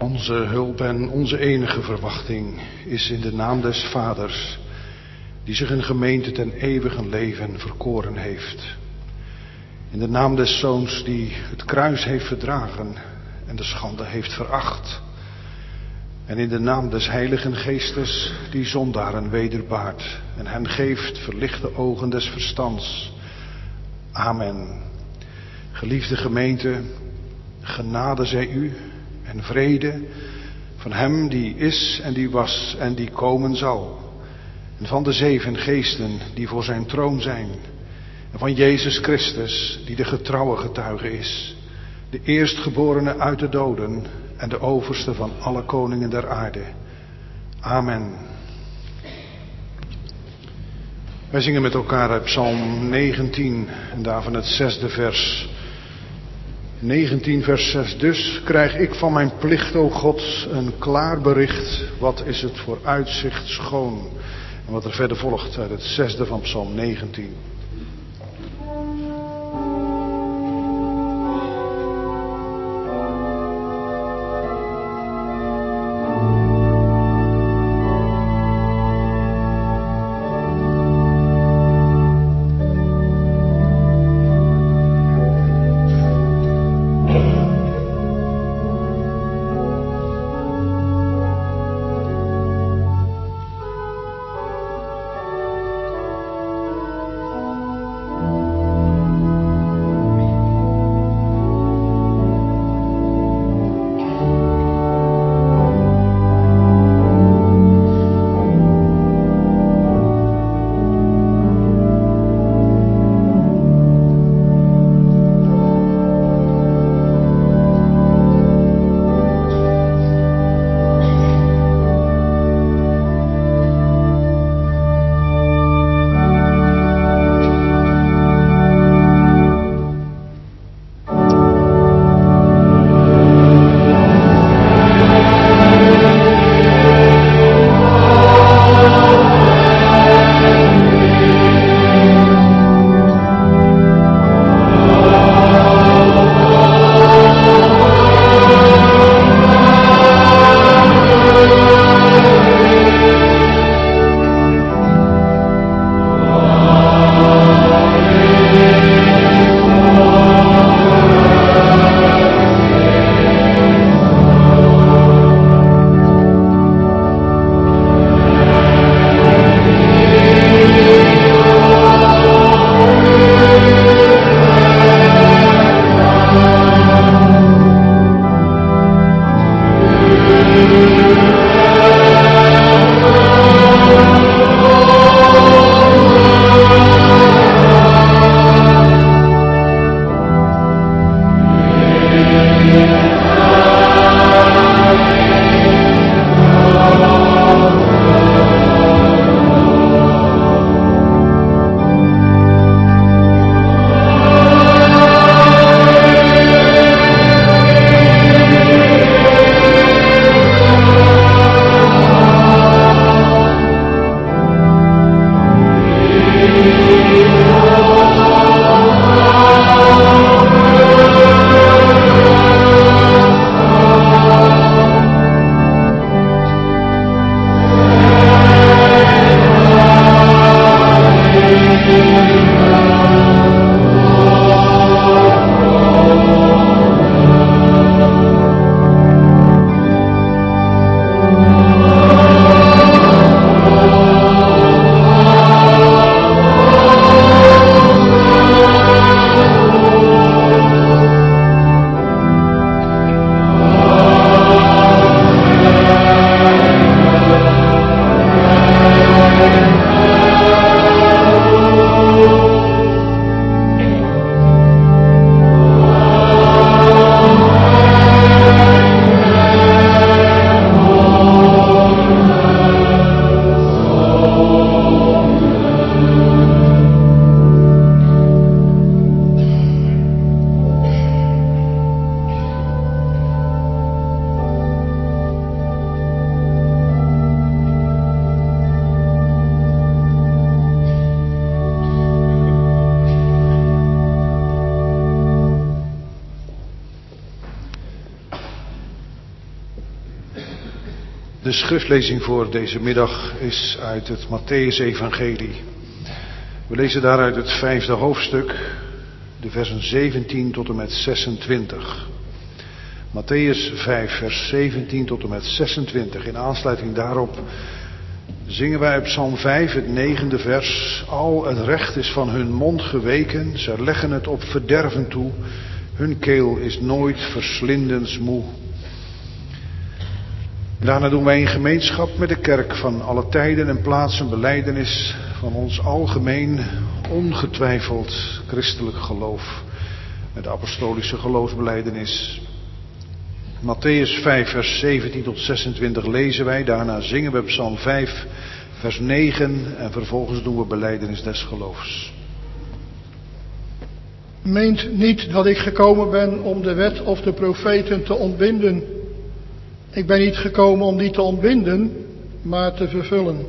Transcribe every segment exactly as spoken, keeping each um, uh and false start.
Onze hulp en onze enige verwachting is in de naam des Vaders, die zich een gemeente ten eeuwige leven verkoren heeft. In de naam des Zoons, die het kruis heeft verdragen en de schande heeft veracht. En in de naam des Heiligen Geestes, die zondaren wederbaart en hen geeft verlichte ogen des verstands. Amen. Geliefde gemeente, genade zij u en vrede van hem die is en die was en die komen zal. En van de zeven geesten die voor zijn troon zijn. En van Jezus Christus, die de getrouwe getuige is. De eerstgeborene uit de doden en de overste van alle koningen der aarde. Amen. Wij zingen met elkaar uit Psalm negentien en daarvan het zesde vers. negentien vers zes. Dus krijg ik van mijn plicht, o God, een klaar bericht. Wat is het voor uitzicht schoon. En wat er verder volgt uit het zesde van Psalm negentien. Thank De schriftlezing voor deze middag is uit het Mattheüs-evangelie. We lezen daaruit het vijfde hoofdstuk, de versen zeventien tot en met zesentwintig. Mattheüs vijf, vers zeventien tot en met zesentwintig. In aansluiting daarop zingen wij op Psalm vijf, het negende vers. Al het recht is van hun mond geweken, zij leggen het op verderven toe. Hun keel is nooit verslindensmoe. Daarna doen wij in gemeenschap met de kerk van alle tijden en plaatsen belijdenis van ons algemeen, ongetwijfeld christelijk geloof. Met de apostolische geloofsbelijdenis. Mattheüs vijf, vers zeventien tot zesentwintig lezen wij. Daarna zingen we Psalm vijf, vers negen en vervolgens doen we belijdenis des geloofs. Meent niet dat ik gekomen ben om de wet of de profeten te ontbinden. Ik ben niet gekomen om die te ontbinden, maar te vervullen.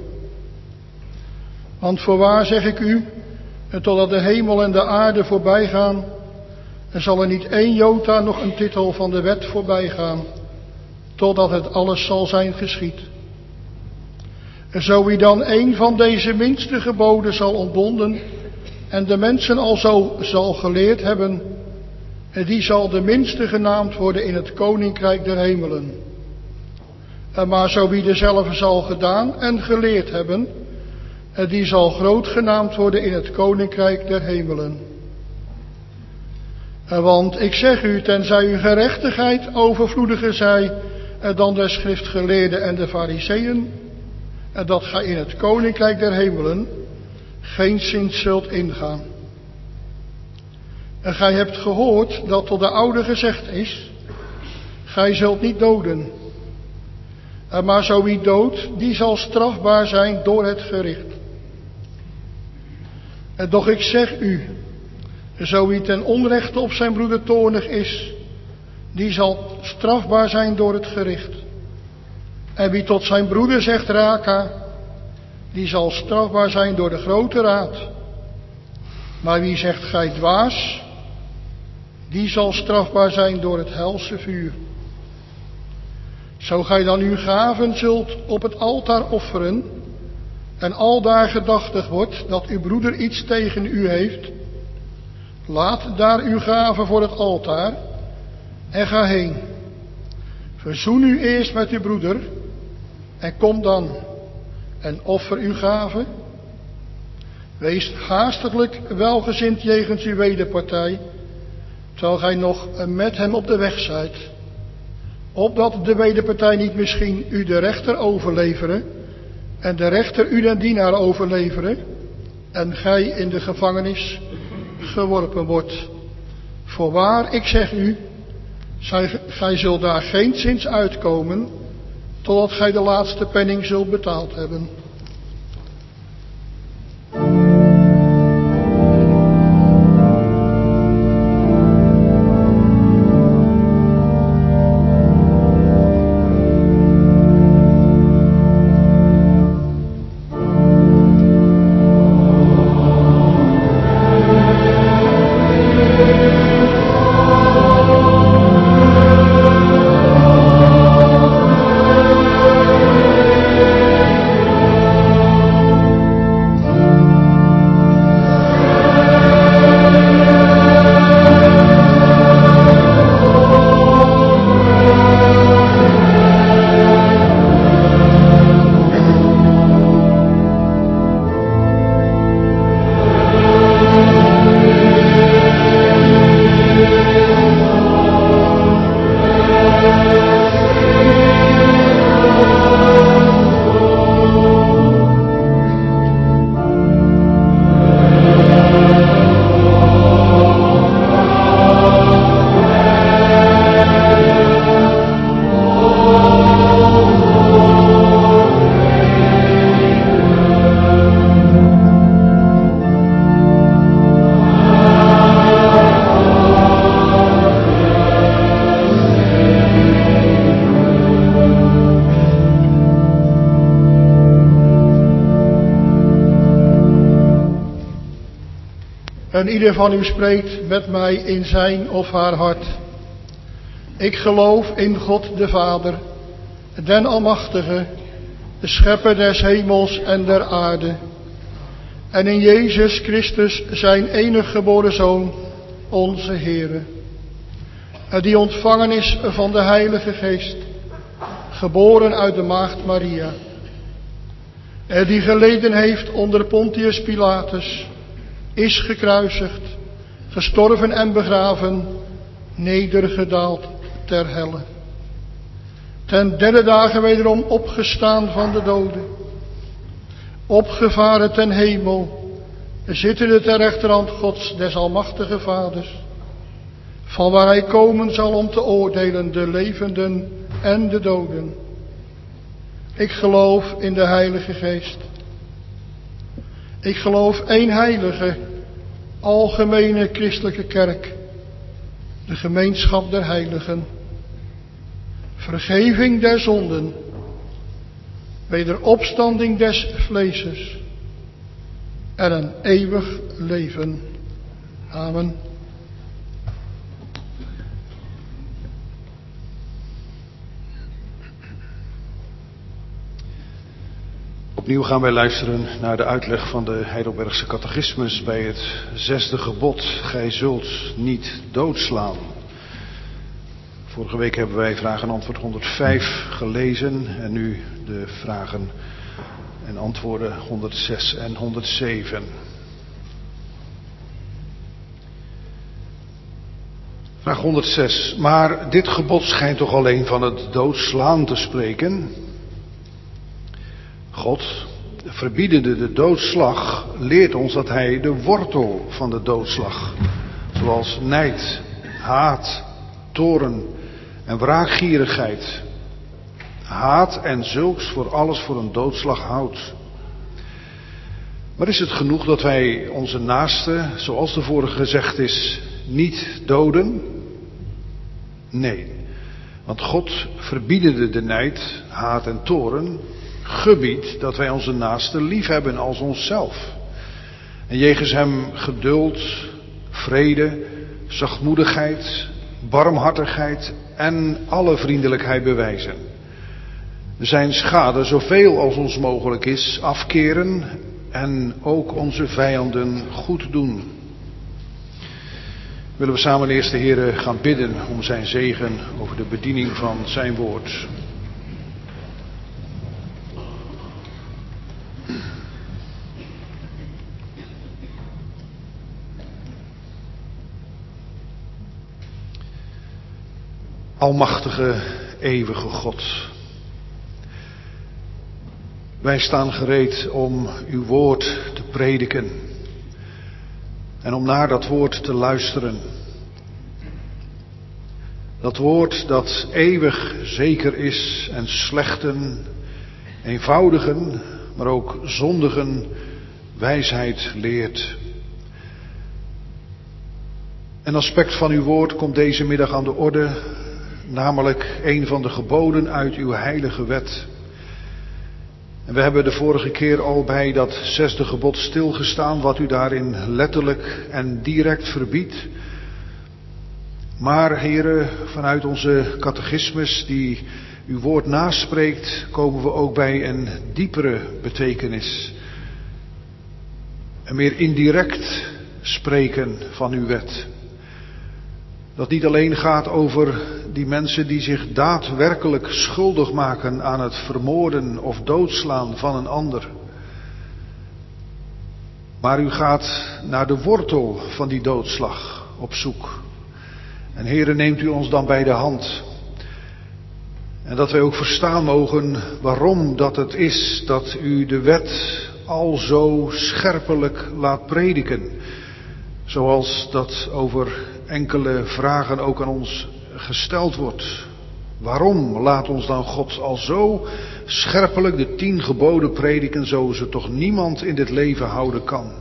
Want voorwaar zeg ik u, totdat de hemel en de aarde voorbij gaan, er zal er niet één jota nog een titel van de wet voorbij gaan, totdat het alles zal zijn geschied. En zo wie dan een van deze minste geboden zal ontbonden en de mensen al zo zal geleerd hebben, die zal de minste genaamd worden in het koninkrijk der hemelen. Maar zo wie dezelfde zal gedaan en geleerd hebben, die zal groot genaamd worden in het koninkrijk der hemelen. Want ik zeg u, tenzij uw gerechtigheid overvloediger zij dan de schriftgeleerden en de fariseeën, dat gij in het koninkrijk der hemelen geenszins zult ingaan. En gij hebt gehoord dat tot de oude gezegd is, gij zult niet doden. Maar zo wie doodt, die zal strafbaar zijn door het gericht. En doch ik zeg u, zo wie ten onrechte op zijn broeder toornig is, die zal strafbaar zijn door het gericht. En wie tot zijn broeder zegt raka, die zal strafbaar zijn door de grote raad. Maar wie zegt gij dwaas, die zal strafbaar zijn door het helse vuur. Zo gij dan uw gaven zult op het altaar offeren, en aldaar gedachtig wordt dat uw broeder iets tegen u heeft, laat daar uw gave voor het altaar en ga heen. Verzoen u eerst met uw broeder en kom dan en offer uw gave. Wees haastiglijk welgezind jegens uw wederpartij, terwijl gij nog met hem op de weg zijt, opdat de wederpartij niet misschien u de rechter overleveren en de rechter u den dienaar overleveren en gij in de gevangenis geworpen wordt. Voorwaar, ik zeg u, gij zult daar geenszins uitkomen, totdat gij de laatste penning zult betaald hebben. En ieder van u spreekt met mij in zijn of haar hart. Ik geloof in God de Vader, den Almachtige, de schepper des hemels en der aarde, en in Jezus Christus, zijn enig geboren Zoon, onze Heere, die ontvangen is van de Heilige Geest, geboren uit de maagd Maria, die geleden heeft onder Pontius Pilatus, is gekruisigd, gestorven en begraven, nedergedaald ter helle. Ten derde dagen wederom opgestaan van de doden, opgevaren ten hemel, zittende ter rechterhand Gods des almachtige Vaders, van waar hij komen zal om te oordelen de levenden en de doden. Ik geloof in de Heilige Geest. Ik geloof één heilige, algemene christelijke kerk, de gemeenschap der heiligen, vergeving der zonden, wederopstanding des vleeses en een eeuwig leven. Amen. Opnieuw gaan wij luisteren naar de uitleg van de Heidelbergse catechismus bij het zesde gebod: gij zult niet doodslaan. Vorige week hebben wij vraag en antwoord honderdvijf gelezen en nu de vragen en antwoorden honderdzes en honderdzeven. Vraag honderdzes. Maar dit gebod schijnt toch alleen van het doodslaan te spreken? God, verbiedende de doodslag, leert ons dat hij de wortel van de doodslag, zoals nijd, haat, toorn en wraakgierigheid, haat en zulks voor alles voor een doodslag houdt. Maar is het genoeg dat wij onze naaste, zoals de vorige gezegd is, niet doden? Nee, want God, verbiedende de nijd, haat en toorn, gebiedt dat wij onze naaste lief hebben als onszelf. En jegens hem geduld, vrede, zachtmoedigheid, barmhartigheid en alle vriendelijkheid bewijzen. Zijn schade zoveel als ons mogelijk is afkeren en ook onze vijanden goed doen. Willen we samen eerst de Heere gaan bidden om zijn zegen over de bediening van zijn woord. Almachtige, eeuwige God, wij staan gereed om uw woord te prediken en om naar dat woord te luisteren. Dat woord dat eeuwig zeker is en slechten, eenvoudigen, maar ook zondigen wijsheid leert. Een aspect van uw woord komt deze middag aan de orde, namelijk een van de geboden uit uw heilige wet. En we hebben de vorige keer al bij dat zesde gebod stilgestaan, wat u daarin letterlijk en direct verbiedt. Maar, Heere, vanuit onze catechismus die uw woord naspreekt, komen we ook bij een diepere betekenis. Een meer indirect spreken van uw wet. Dat niet alleen gaat over die mensen die zich daadwerkelijk schuldig maken aan het vermoorden of doodslaan van een ander. Maar u gaat naar de wortel van die doodslag op zoek. En Heere, neemt u ons dan bij de hand. En dat wij ook verstaan mogen waarom dat het is dat u de wet al zo scherpelijk laat prediken. Zoals dat over enkele vragen ook aan ons gesteld wordt. Waarom laat ons dan God al zo scherpelijk de tien geboden prediken, zo ze toch niemand in dit leven houden kan?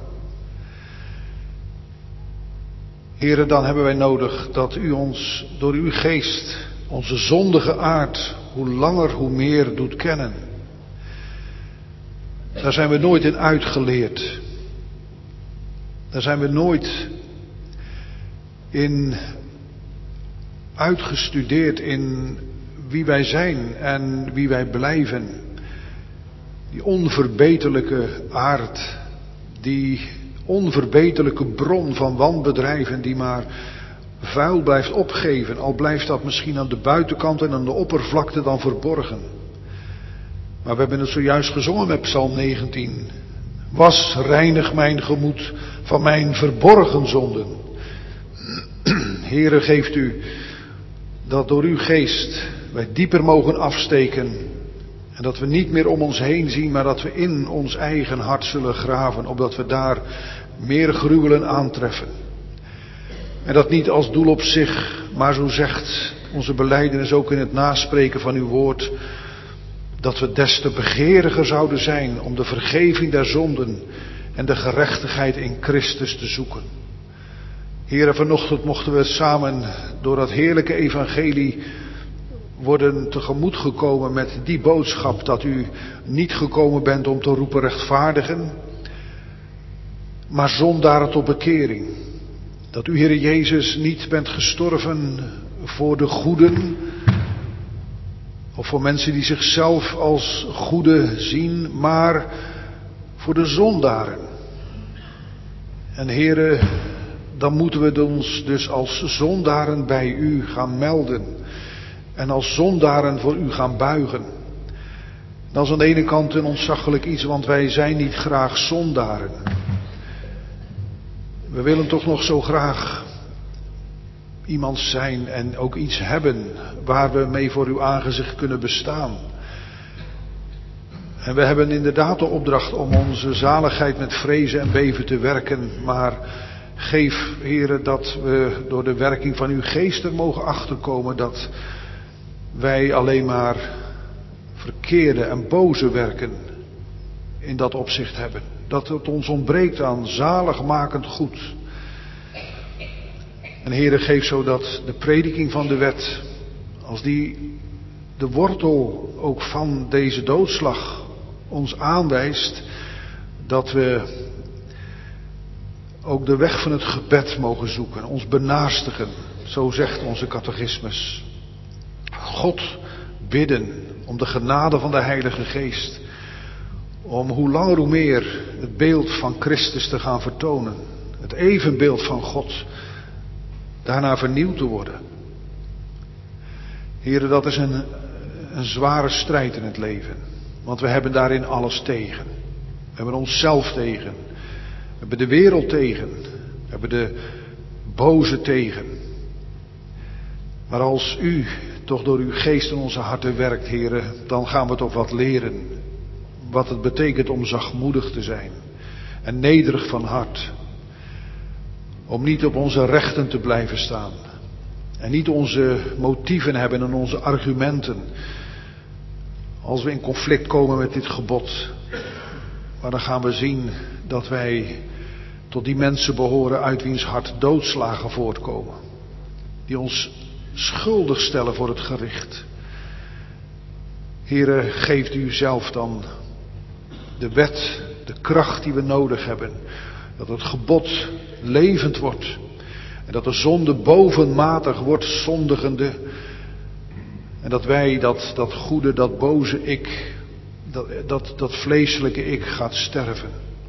Heren, dan hebben wij nodig dat u ons door uw geest onze zondige aard hoe langer hoe meer doet kennen. Daar zijn we nooit in uitgeleerd. Daar zijn we nooit in uitgestudeerd, in wie wij zijn en wie wij blijven. Die onverbeterlijke aard, die onverbeterlijke bron van wanbedrijven die maar vuil blijft opgeven, al blijft dat misschien aan de buitenkant en aan de oppervlakte dan verborgen. Maar we hebben het zojuist gezongen met Psalm negentien. Was, reinig mijn gemoed van mijn verborgen zonden. Heere, geeft u dat door uw geest wij dieper mogen afsteken. En dat we niet meer om ons heen zien, maar dat we in ons eigen hart zullen graven, opdat we daar meer gruwelen aantreffen. En dat niet als doel op zich, maar zo zegt onze belijdenis ook in het naspreken van uw woord, dat we des te begeeriger zouden zijn om de vergeving der zonden en de gerechtigheid in Christus te zoeken. Heere, vanochtend mochten we samen door dat heerlijke evangelie worden tegemoet gekomen met die boodschap dat u niet gekomen bent om te roepen rechtvaardigen, maar zondaren tot bekering. Dat u, Heere Jezus, niet bent gestorven voor de goeden, of voor mensen die zichzelf als goede zien, maar voor de zondaren. En Heere, dan moeten we ons dus als zondaren bij u gaan melden. En als zondaren voor u gaan buigen. Dat is aan de ene kant een ontzaglijk iets, want wij zijn niet graag zondaren. We willen toch nog zo graag iemand zijn en ook iets hebben waar we mee voor uw aangezicht kunnen bestaan. En we hebben inderdaad de opdracht om onze zaligheid met vrezen en beven te werken, maar geef, Heere, dat we door de werking van uw geest er mogen achterkomen dat wij alleen maar verkeerde en boze werken in dat opzicht hebben. Dat het ons ontbreekt aan zaligmakend goed. En Heere, geef zodat de prediking van de wet, als die de wortel ook van deze doodslag ons aanwijst, dat we ook de weg van het gebed mogen zoeken, ons benaastigen, zo zegt onze catechismus. God bidden om de genade van de Heilige Geest, om hoe langer hoe meer het beeld van Christus te gaan vertonen, het evenbeeld van God, daarna vernieuwd te worden. Heren, dat is een, een zware strijd in het leven, want we hebben daarin alles tegen. We hebben onszelf tegen, we hebben de wereld tegen, we hebben de boze tegen. Maar als u toch door uw geest in onze harten werkt, Heere, dan gaan we toch wat leren. Wat het betekent om zachtmoedig te zijn. En nederig van hart. Om niet op onze rechten te blijven staan. En niet onze motieven hebben en onze argumenten. Als we in conflict komen met dit gebod. Maar dan gaan we zien dat wij tot die mensen behoren uit wiens hart doodslagen voortkomen. Die ons schuldig stellen voor het gericht. Heere, geeft u zelf dan de wet, de kracht die we nodig hebben. Dat het gebod levend wordt. En dat de zonde bovenmatig wordt, zondigende. En dat wij dat, dat goede, dat boze ik, dat, dat, dat vleeselijke ik gaat sterven.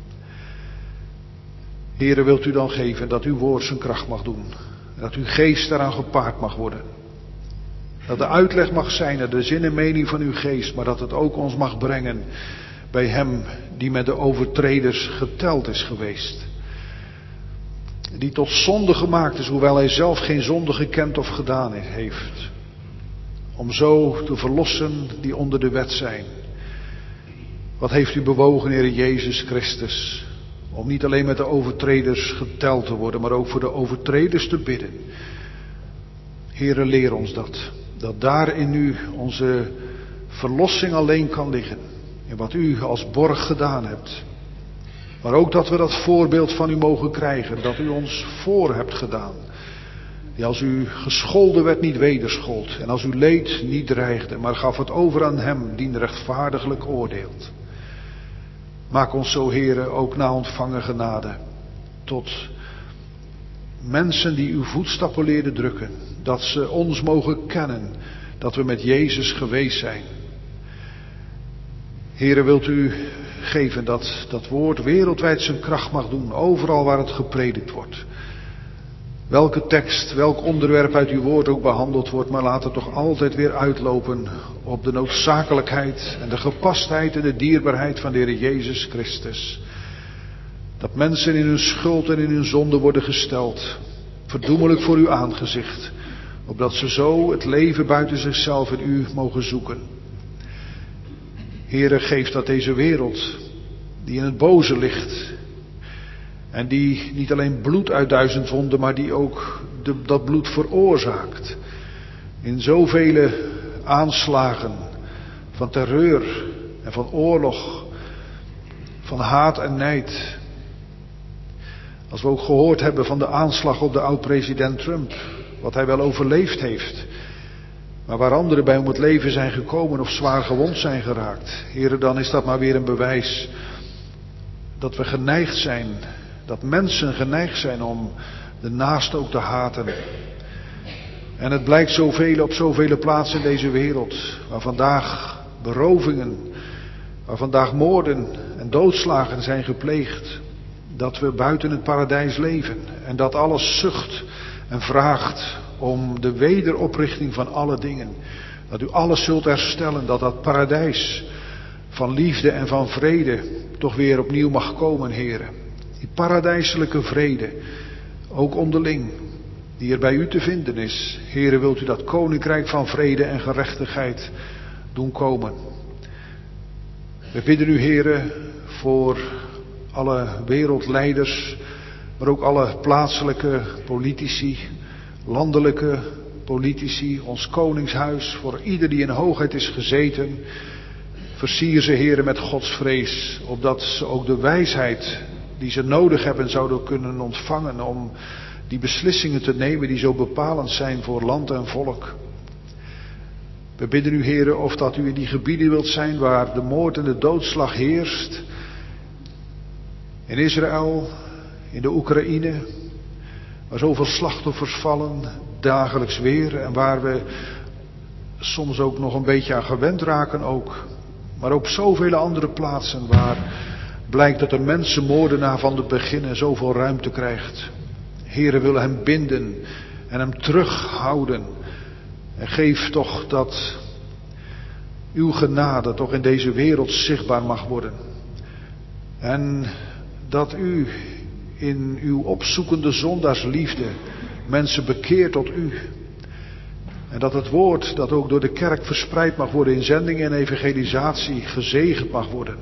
Heere, wilt u dan geven dat uw woord zijn kracht mag doen. Dat uw geest daaraan gepaard mag worden. Dat de uitleg mag zijn naar de zin en mening van uw geest, maar dat het ook ons mag brengen bij hem die met de overtreders geteld is geweest. Die tot zonde gemaakt is, hoewel hij zelf geen zonde gekend of gedaan heeft. Om zo te verlossen die onder de wet zijn. Wat heeft u bewogen, Heer Jezus Christus, om niet alleen met de overtreders geteld te worden, maar ook voor de overtreders te bidden. Heere, leer ons dat. Dat daar in u onze verlossing alleen kan liggen. In wat u als borg gedaan hebt. Maar ook dat we dat voorbeeld van u mogen krijgen. Dat u ons voor hebt gedaan. Die als u gescholden werd niet wederschold. En als u leed niet dreigde. Maar gaf het over aan hem die rechtvaardiglijk oordeelt. Maak ons zo, Heere, ook na ontvangen genade. Tot mensen die uw voetstappen leren drukken. Dat ze ons mogen kennen. dat we met Jezus geweest zijn. Heere, wilt u geven dat dat woord wereldwijd zijn kracht mag doen, overal waar het gepredikt wordt. Welke tekst, welk onderwerp uit uw woord ook behandeld wordt, maar laat het toch altijd weer uitlopen op de noodzakelijkheid en de gepastheid en de dierbaarheid van de Heer Jezus Christus. Dat mensen in hun schuld en in hun zonde worden gesteld, verdoemelijk voor uw aangezicht, opdat ze zo het leven buiten zichzelf in u mogen zoeken. Heere, geef dat deze wereld, die in het boze ligt, en die niet alleen bloed uit duizend wonden, maar die ook de, dat bloed veroorzaakt. In zoveel aanslagen van terreur en van oorlog, van haat en nijd. Als we ook gehoord hebben van de aanslag op de oud-president Trump, wat hij wel overleefd heeft, maar waar anderen bij om het leven zijn gekomen of zwaar gewond zijn geraakt. Heren, dan is dat maar weer een bewijs dat we geneigd zijn, dat mensen geneigd zijn om de naaste ook te haten. En het blijkt zoveel op zoveel plaatsen in deze wereld, waar vandaag berovingen, waar vandaag moorden en doodslagen zijn gepleegd, dat we buiten het paradijs leven en dat alles zucht en vraagt om de wederoprichting van alle dingen. Dat u alles zult herstellen, dat dat paradijs van liefde en van vrede toch weer opnieuw mag komen, heren. Die paradijselijke vrede, ook onderling, die er bij u te vinden is. Heren, wilt u dat koninkrijk van vrede en gerechtigheid doen komen. We bidden u, heren, voor alle wereldleiders, maar ook alle plaatselijke politici, landelijke politici, ons koningshuis, voor ieder die in hoogheid is gezeten. Versier ze, heren, met Gods vrees, opdat ze ook de wijsheid die ze nodig hebben zouden kunnen ontvangen om die beslissingen te nemen die zo bepalend zijn voor land en volk. We bidden u, heren, of dat u in die gebieden wilt zijn waar de moord en de doodslag heerst. In Israël, in de Oekraïne, waar zoveel slachtoffers vallen, dagelijks weer, en waar we soms ook nog een beetje aan gewend raken ook. Maar ook zoveel andere plaatsen waar blijkt dat de mensenmoordenaar van het begin zoveel ruimte krijgt. Heren, willen hem binden en hem terughouden. En geef toch dat uw genade toch in deze wereld zichtbaar mag worden. En dat u in uw opzoekende zondaarsliefde mensen bekeert tot u. En dat het woord dat ook door de kerk verspreid mag worden in zending en evangelisatie gezegend mag worden.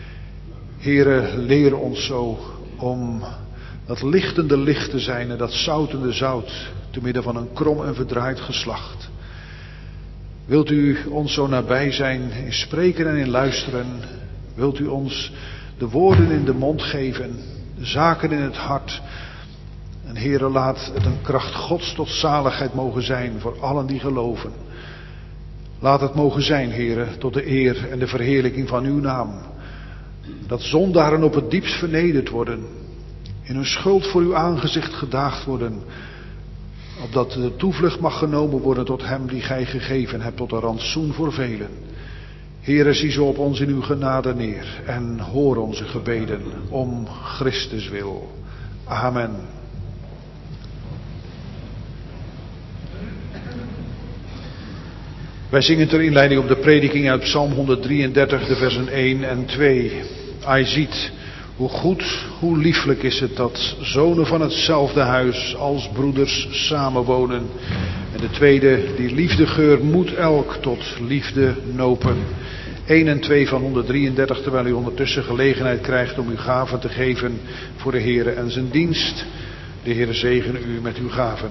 Here, leer ons zo om dat lichtende licht te zijn en dat zoutende zout te midden van een krom en verdraaid geslacht. Wilt u ons zo nabij zijn in spreken en in luisteren? Wilt u ons de woorden in de mond geven, de zaken in het hart? En Heere, laat het een kracht Gods tot zaligheid mogen zijn voor allen die geloven. Laat het mogen zijn, Heere, tot de eer en de verheerlijking van uw naam. Dat zondaren op het diepst vernederd worden, in hun schuld voor uw aangezicht gedaagd worden, opdat de toevlucht mag genomen worden tot hem die gij gegeven hebt tot een rantsoen voor velen. Heere, zie zo op ons in uw genade neer en hoor onze gebeden om Christus wil. Amen. Wij zingen ter inleiding op de prediking uit Psalm honderddrieëndertig, de versen één en twee. Hij ziet hoe goed, hoe lieflijk is het dat zonen van hetzelfde huis als broeders samenwonen. En de tweede, die liefdegeur moet elk tot liefde nopen. één en twee van honderddrieëndertig, terwijl u ondertussen gelegenheid krijgt om uw gaven te geven voor de Heere en zijn dienst. De Heere zegene u met uw gaven.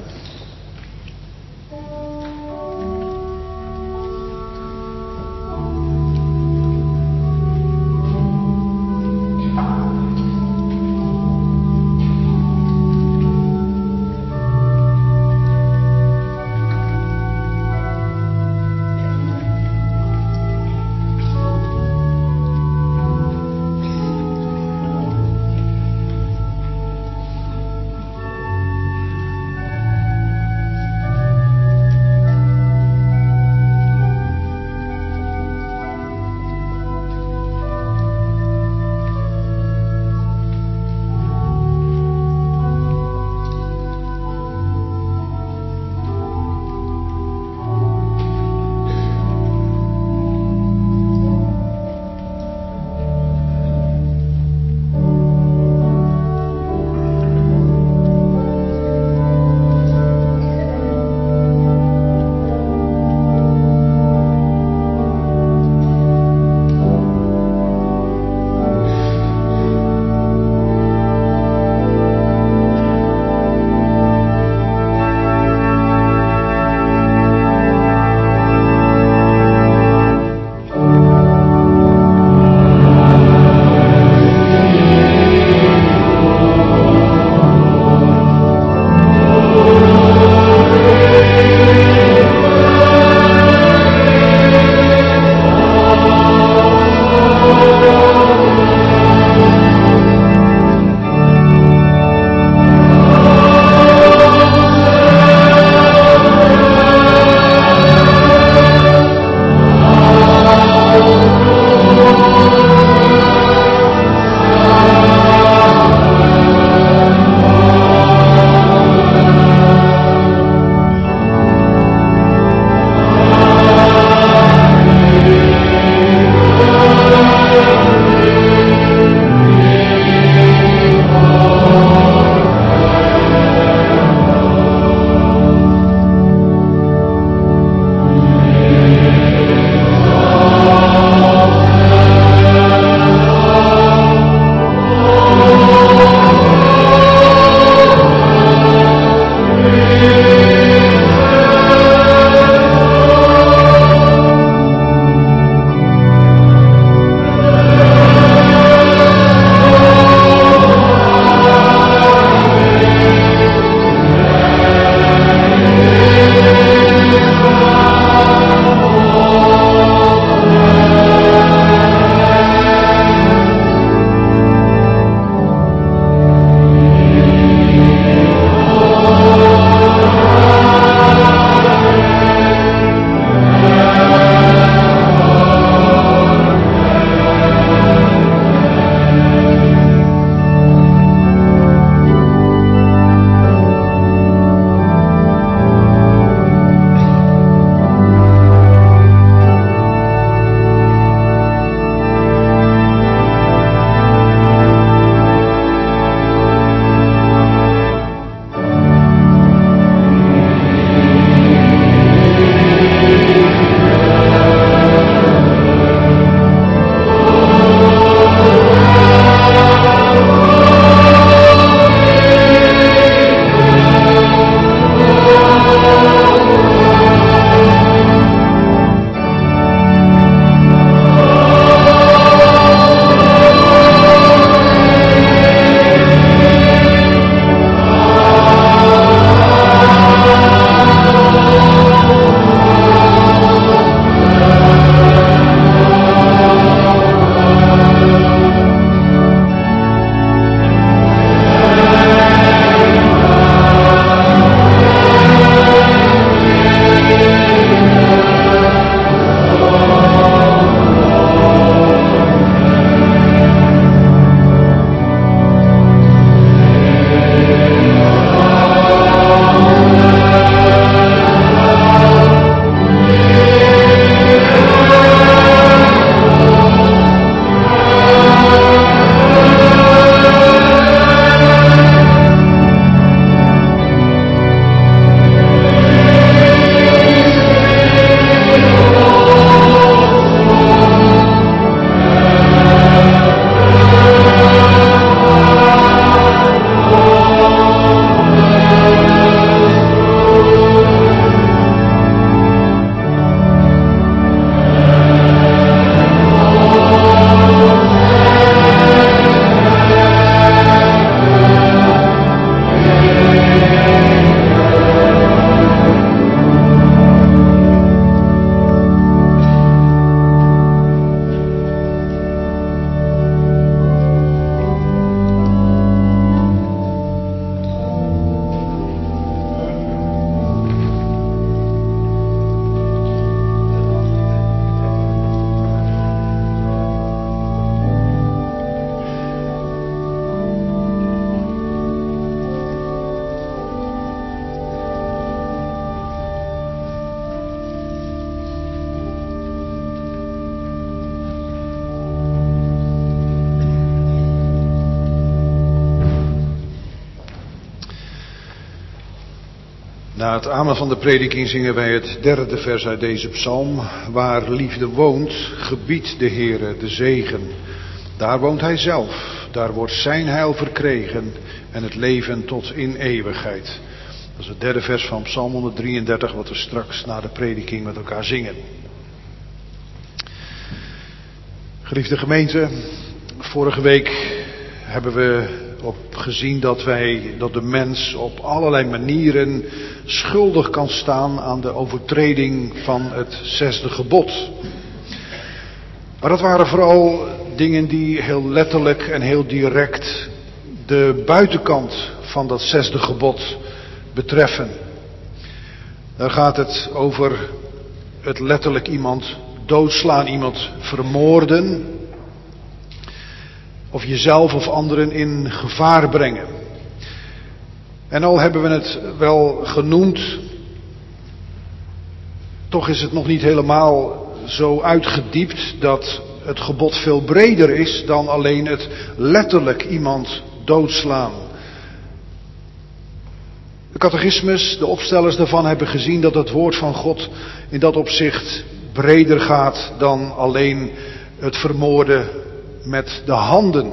Na het amen van de prediking zingen wij het derde vers uit deze psalm. Waar liefde woont, gebiedt de Heere de zegen. Daar woont hij zelf, daar wordt zijn heil verkregen en het leven tot in eeuwigheid. Dat is het derde vers van psalm honderddrieëndertig, wat we straks na de prediking met elkaar zingen. Geliefde gemeente, vorige week hebben we op gezien dat wij, dat de mens op allerlei manieren schuldig kan staan aan de overtreding van het zesde gebod. Maar dat waren vooral dingen die heel letterlijk en heel direct de buitenkant van dat zesde gebod betreffen. Daar gaat het over het letterlijk iemand doodslaan, iemand vermoorden. Of jezelf of anderen in gevaar brengen. En al hebben we het wel genoemd, toch is het nog niet helemaal zo uitgediept dat het gebod veel breder is dan alleen het letterlijk iemand doodslaan. De catechismus, de opstellers daarvan hebben gezien dat het woord van God in dat opzicht breder gaat dan alleen het vermoorden met de handen.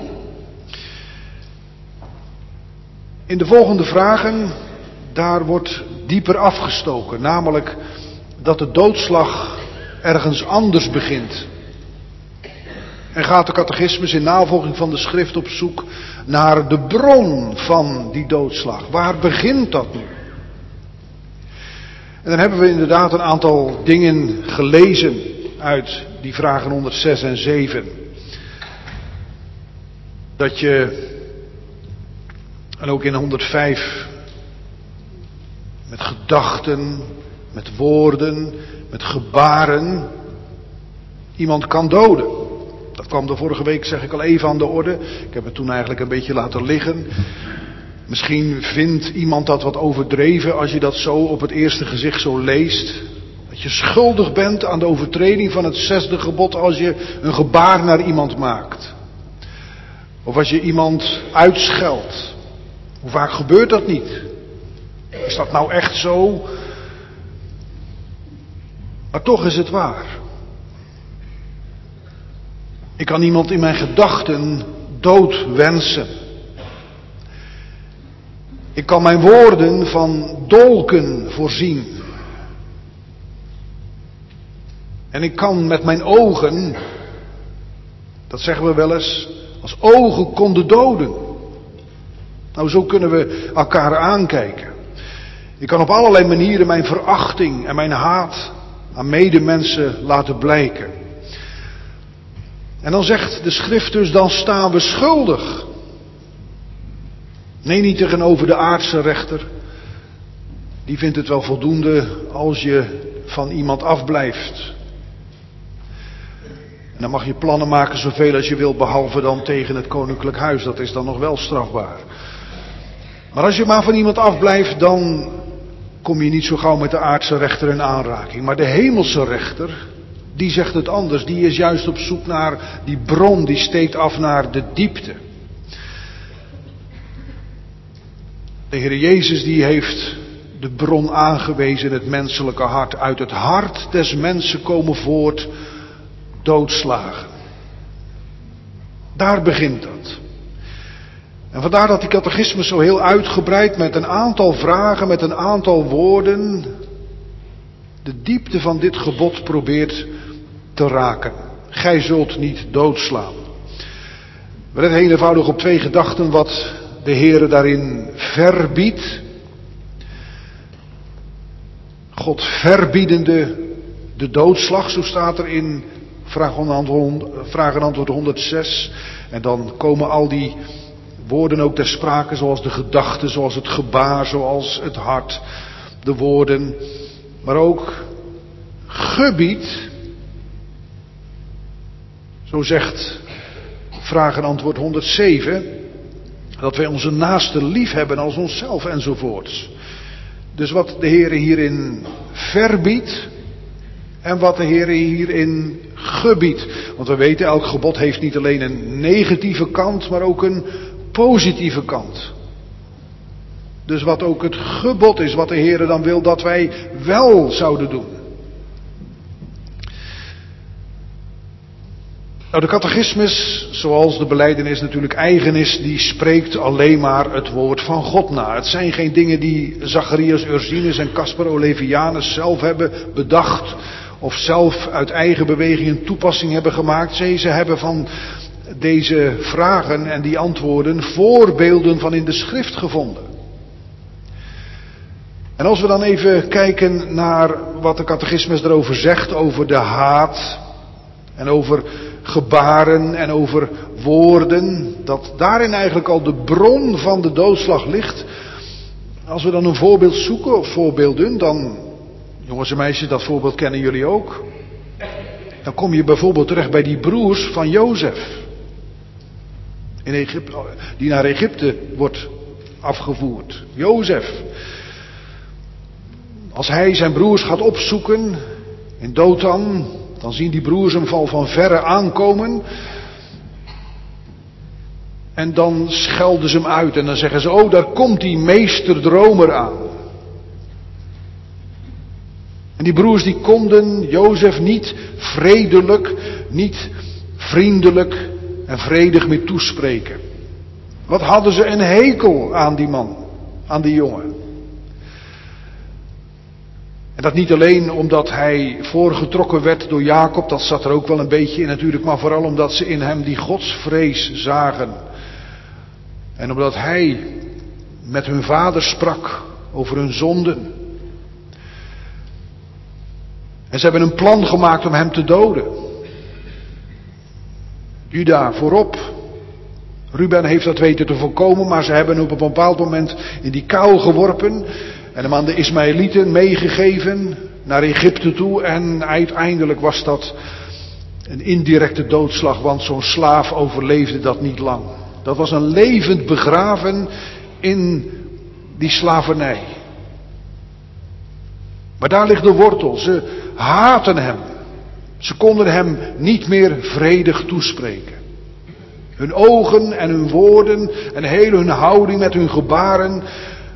In de volgende vragen, daar wordt dieper afgestoken, namelijk dat de doodslag ergens anders begint. En gaat de catechismus in navolging van de schrift op zoek naar de bron van die doodslag. Waar begint dat nu? En dan hebben we inderdaad een aantal dingen gelezen uit die vragen honderdzes en zeven. Dat je, en ook in honderdvijf, met gedachten, met woorden, met gebaren, iemand kan doden. Dat kwam de vorige week, zeg ik al even, aan de orde. Ik heb het toen eigenlijk een beetje laten liggen. Misschien vindt iemand dat wat overdreven als je dat zo op het eerste gezicht zo leest. Dat je schuldig bent aan de overtreding van het zesde gebod als je een gebaar naar iemand maakt. Of als je iemand uitscheldt. Hoe vaak gebeurt dat niet? Is dat nou echt zo? Maar toch is het waar. Ik kan iemand in mijn gedachten dood wensen. Ik kan mijn woorden van dolken voorzien. En ik kan met mijn ogen, dat zeggen we wel eens, als ogen konden doden. Nou, zo kunnen we elkaar aankijken. Ik kan op allerlei manieren mijn verachting en mijn haat aan medemensen laten blijken. En dan zegt de schrift dus, dan staan we schuldig. Nee, niet tegenover de aardse rechter. Die vindt het wel voldoende als je van iemand afblijft. En dan mag je plannen maken zoveel als je wilt, behalve dan tegen het koninklijk huis. Dat is dan nog wel strafbaar. Maar als je maar van iemand afblijft, dan kom je niet zo gauw met de aardse rechter in aanraking. Maar de hemelse rechter, die zegt het anders. Die is juist op zoek naar die bron, die steekt af naar de diepte. De Heer Jezus die heeft de bron aangewezen in het menselijke hart. Uit het hart des mensen komen voort doodslagen. Daar begint dat. En vandaar dat die catechismus zo heel uitgebreid met een aantal vragen, met een aantal woorden, de diepte van dit gebod probeert te raken. Gij zult niet doodslaan. We letten heel eenvoudig op twee gedachten wat de Heere daarin verbiedt. God verbiedende de doodslag, zo staat er in vraag en antwoord honderdzes. En dan komen al die woorden ook ter sprake, zoals de gedachte, zoals het gebaar, zoals het hart, de woorden. Maar ook gebiedt, zo zegt vraag en antwoord honderdzeven, dat wij onze naaste lief hebben als onszelf enzovoorts. Dus wat de Heere hierin verbiedt en wat de Heere hierin gebiedt. Want we weten, elk gebod heeft niet alleen een negatieve kant, maar ook een positieve kant. Dus wat ook het gebod is, wat de Heer dan wil dat wij wel zouden doen. Nou, de catechismus, zoals de belijdenis natuurlijk eigen is, die spreekt alleen maar het woord van God na. Het zijn geen dingen die Zacharias Ursinus en Caspar Olevianus zelf hebben bedacht of zelf uit eigen beweging een toepassing hebben gemaakt. Ze, ze hebben van deze vragen en die antwoorden voorbeelden van in de schrift gevonden. En als we dan even kijken naar wat de catechismus erover zegt, over de haat en over gebaren en over woorden, dat daarin eigenlijk al de bron van de doodslag ligt. Als we dan een voorbeeld zoeken of voorbeelden, dan, jongens en meisjes, dat voorbeeld kennen jullie ook. Dan kom je bijvoorbeeld terecht bij die broers van Jozef, in Egypte, die naar Egypte wordt afgevoerd. Jozef. Als hij zijn broers gaat opzoeken in Dothan, dan zien die broers hem al van verre aankomen. En dan schelden ze hem uit en dan zeggen ze, oh, daar komt die meesterdromer aan. En die broers die konden Jozef niet vredelijk, niet vriendelijk en vredig meer toespreken. Wat hadden ze een hekel aan die man, aan die jongen. En dat niet alleen omdat hij voorgetrokken werd door Jacob, dat zat er ook wel een beetje in natuurlijk, maar vooral omdat ze in hem die godsvrees zagen. En omdat hij met hun vader sprak over hun zonden. En ze hebben een plan gemaakt om hem te doden. Juda voorop. Ruben heeft dat weten te voorkomen, maar ze hebben hem op een bepaald moment in die kuil geworpen en hem aan de Ismaëlieten meegegeven naar Egypte toe. En uiteindelijk was dat een indirecte doodslag, want zo'n slaaf overleefde dat niet lang. Dat was een levend begraven in die slavernij. Maar daar ligt de wortel. Ze haatten hem. Ze konden hem niet meer vredig toespreken. Hun ogen en hun woorden en heel hun houding met hun gebaren,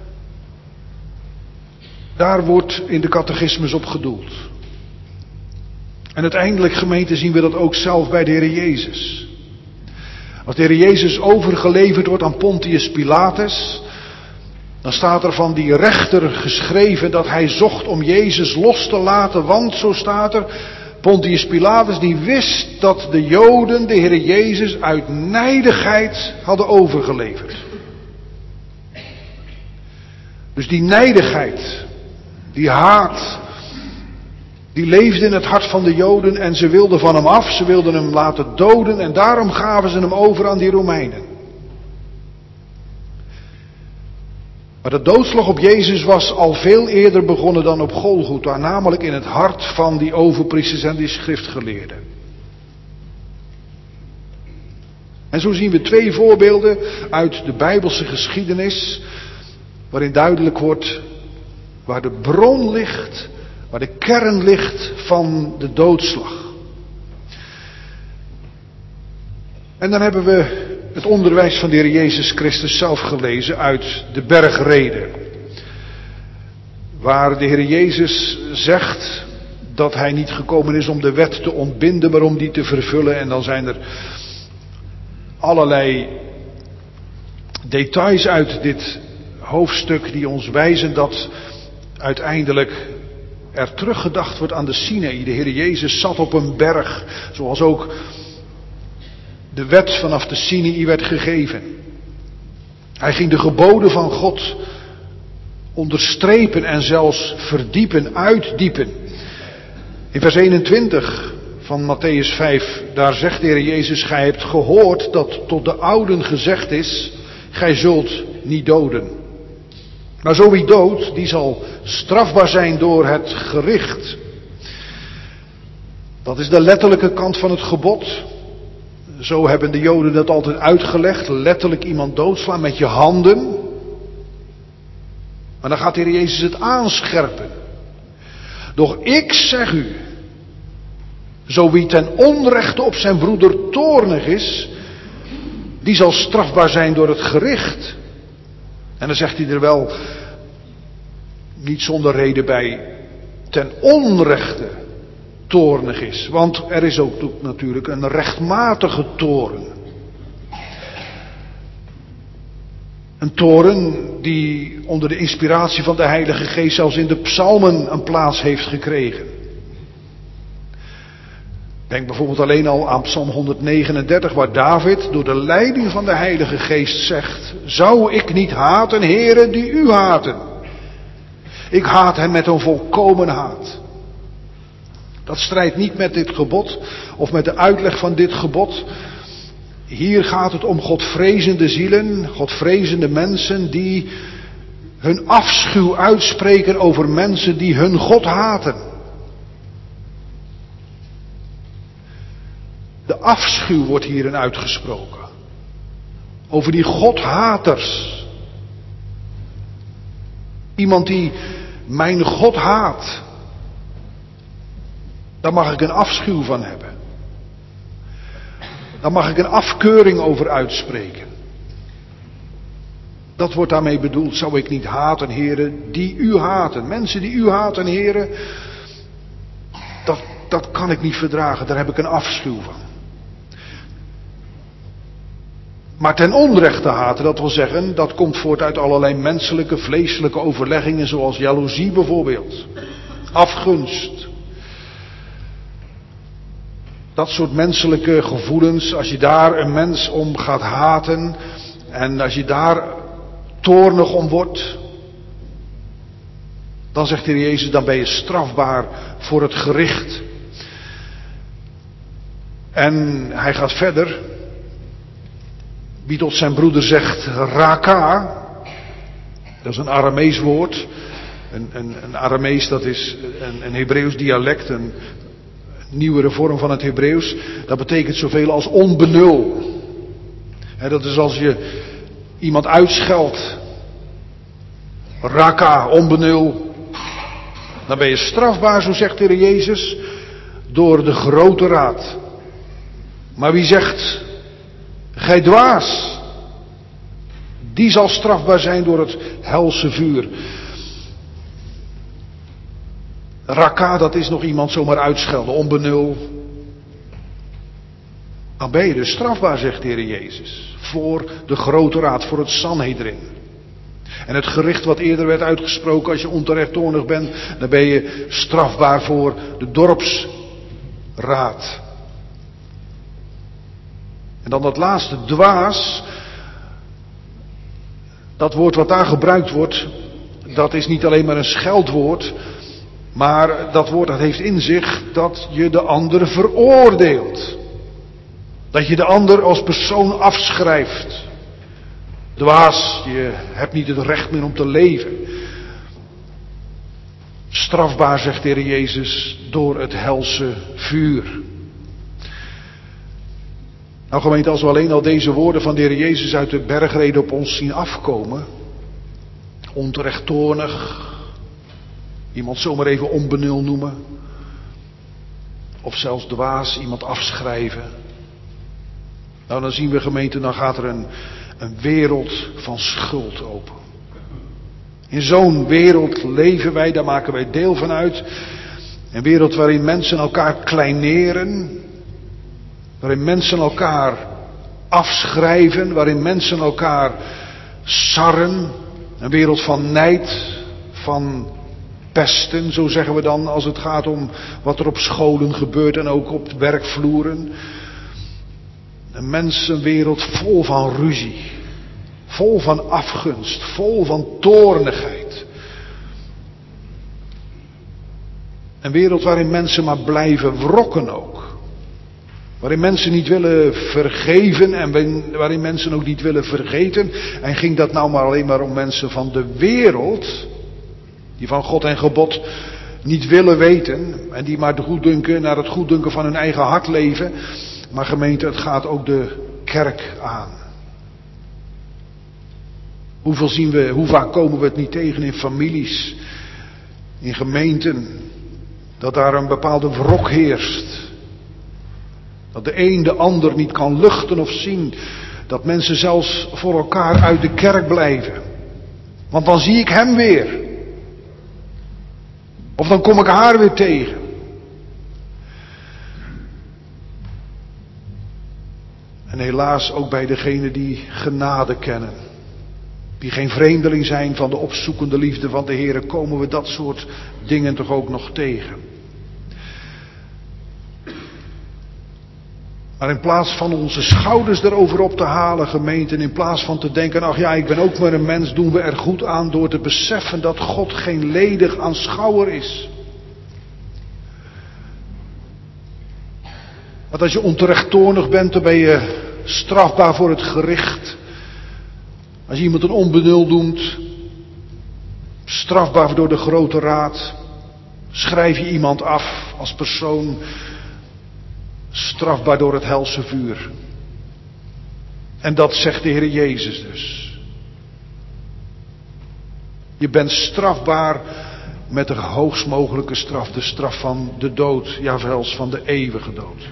daar wordt in de catechismus op gedoeld. En uiteindelijk, gemeente, zien we dat ook zelf bij de Heer Jezus. Als de Heer Jezus overgeleverd wordt aan Pontius Pilatus, dan staat er van die rechter geschreven dat hij zocht om Jezus los te laten, want, zo staat er, Pontius Pilatus die wist dat de Joden de Heer Jezus uit nijdigheid hadden overgeleverd. Dus die nijdigheid, die haat, die leefde in het hart van de Joden en ze wilden van hem af, ze wilden hem laten doden en daarom gaven ze hem over aan die Romeinen. Maar de doodslag op Jezus was al veel eerder begonnen dan op Golgotha, namelijk in het hart van die overpriesters en die schriftgeleerden. En zo zien we twee voorbeelden uit de Bijbelse geschiedenis, waarin duidelijk wordt waar de bron ligt, waar de kern ligt van de doodslag. En dan hebben we het onderwijs van de Heer Jezus Christus zelf gelezen uit de bergreden. Waar de Heer Jezus zegt dat hij niet gekomen is om de wet te ontbinden, maar om die te vervullen. En dan zijn er allerlei details uit dit hoofdstuk die ons wijzen dat uiteindelijk er teruggedacht wordt aan de Sinaï. De Heer Jezus zat op een berg, zoals ook de wet vanaf de Sinaï werd gegeven. Hij ging de geboden van God onderstrepen en zelfs verdiepen, uitdiepen. In vers eenentwintig van Matthäus vijf, daar zegt de Heer Jezus, gij hebt gehoord dat tot de ouden gezegd is, gij zult niet doden. Maar zo wie doodt, die zal strafbaar zijn door het gericht. Dat is de letterlijke kant van het gebod. Zo hebben de Joden dat altijd uitgelegd. Letterlijk iemand doodslaan met je handen. Maar dan gaat de Heer Jezus het aanscherpen. Doch ik zeg u, zo wie ten onrechte op zijn broeder toornig is, die zal strafbaar zijn door het gericht. En dan zegt hij er wel niet zonder reden bij, ten onrechte toornig is. Want er is ook natuurlijk een rechtmatige toorn. Een toorn die onder de inspiratie van de Heilige Geest zelfs in de psalmen een plaats heeft gekregen. Denk bijvoorbeeld alleen al aan Psalm honderdnegenendertig, waar David door de leiding van de Heilige Geest zegt: zou ik niet haten, heren, die u haten? Ik haat hen met een volkomen haat. Dat strijdt niet met dit gebod of met de uitleg van dit gebod. Hier gaat het om godvrezende zielen, godvrezende mensen die hun afschuw uitspreken over mensen die hun God haten. De afschuw wordt hierin uitgesproken. Over die godhaters. Iemand die mijn God haat. Daar mag ik een afschuw van hebben. Daar mag ik een afkeuring over uitspreken. Dat wordt daarmee bedoeld. Zou ik niet haten, heren, die u haten. Mensen die u haten, heren. Dat, dat kan ik niet verdragen. Daar heb ik een afschuw van. Maar ten onrechte haten, dat wil zeggen, dat komt voort uit allerlei menselijke, vleeselijke overleggingen, zoals jaloezie bijvoorbeeld. Afgunst. Dat soort menselijke gevoelens, als je daar een mens om gaat haten en als je daar toornig om wordt, dan zegt de Heer Jezus, dan ben je strafbaar voor het gericht. En hij gaat verder. Wie tot zijn broeder zegt raka, dat is een Aramees woord. Een, een, een Aramees, dat is een, een Hebreeuws dialect, een nieuwere vorm van het Hebreeuws. Dat betekent zoveel als onbenul. He, dat is als je iemand uitscheldt. Raka, onbenul. Dan ben je strafbaar, zo zegt de Heer Jezus, door de grote raad. Maar wie zegt, gij dwaas, die zal strafbaar zijn door het helse vuur. Raka, dat is nog iemand zomaar uitschelden, onbenul. Dan ben je dus strafbaar, zegt de Heer Jezus, voor de grote raad, voor het Sanhedrin. En het gericht wat eerder werd uitgesproken, als je onterecht toornig bent, dan ben je strafbaar voor de dorpsraad. En dan dat laatste, dwaas. Dat woord wat daar gebruikt wordt, dat is niet alleen maar een scheldwoord. Maar dat woord dat heeft in zich dat je de ander veroordeelt. Dat je de ander als persoon afschrijft. Dwaas, je hebt niet het recht meer om te leven. Strafbaar, zegt de Heer Jezus, door het helse vuur. Nou gemeente, als we alleen al deze woorden van de Heer Jezus uit de bergrede op ons zien afkomen. Onterecht toornig. Iemand zomaar even onbenul noemen. Of zelfs dwaas, iemand afschrijven. Nou, dan zien we gemeente, dan gaat er een, een wereld van schuld open. In zo'n wereld leven wij, daar maken wij deel van uit. Een wereld waarin mensen elkaar kleineren. Waarin mensen elkaar afschrijven. Waarin mensen elkaar sarren. Een wereld van nijd, van pesten, zo zeggen we dan, als het gaat om wat er op scholen gebeurt en ook op werkvloeren. Een mensenwereld vol van ruzie, vol van afgunst, vol van toornigheid. Een wereld waarin mensen maar blijven wrokken ook. Waarin mensen niet willen vergeven en waarin mensen ook niet willen vergeten. En ging dat nou maar alleen maar om mensen van de wereld, die van God en gebod niet willen weten en die maar de goeddunken, naar het goeddunken van hun eigen hart leven. Maar gemeente, het gaat ook de kerk aan. Hoeveel zien we, hoe vaak komen we het niet tegen in families, in gemeenten, dat daar een bepaalde wrok heerst. Dat de een de ander niet kan luchten of zien. Dat mensen zelfs voor elkaar uit de kerk blijven. Want dan zie ik hem weer. Of dan kom ik haar weer tegen. En helaas ook bij degenen die genade kennen. Die geen vreemdeling zijn van de opzoekende liefde van de Heer, komen we dat soort dingen toch ook nog tegen. Maar in plaats van onze schouders erover op te halen, gemeente, en in plaats van te denken, ach ja, ik ben ook maar een mens, doen we er goed aan door te beseffen dat God geen ledig aanschouwer is. Want als je onterecht toornig bent, dan ben je strafbaar voor het gericht. Als je iemand een onbenul doet, strafbaar door de grote raad. Schrijf je iemand af als persoon, strafbaar door het helse vuur. En dat zegt de Heer Jezus dus. Je bent strafbaar met de hoogst mogelijke straf, de straf van de dood, ja zelfs van de eeuwige dood.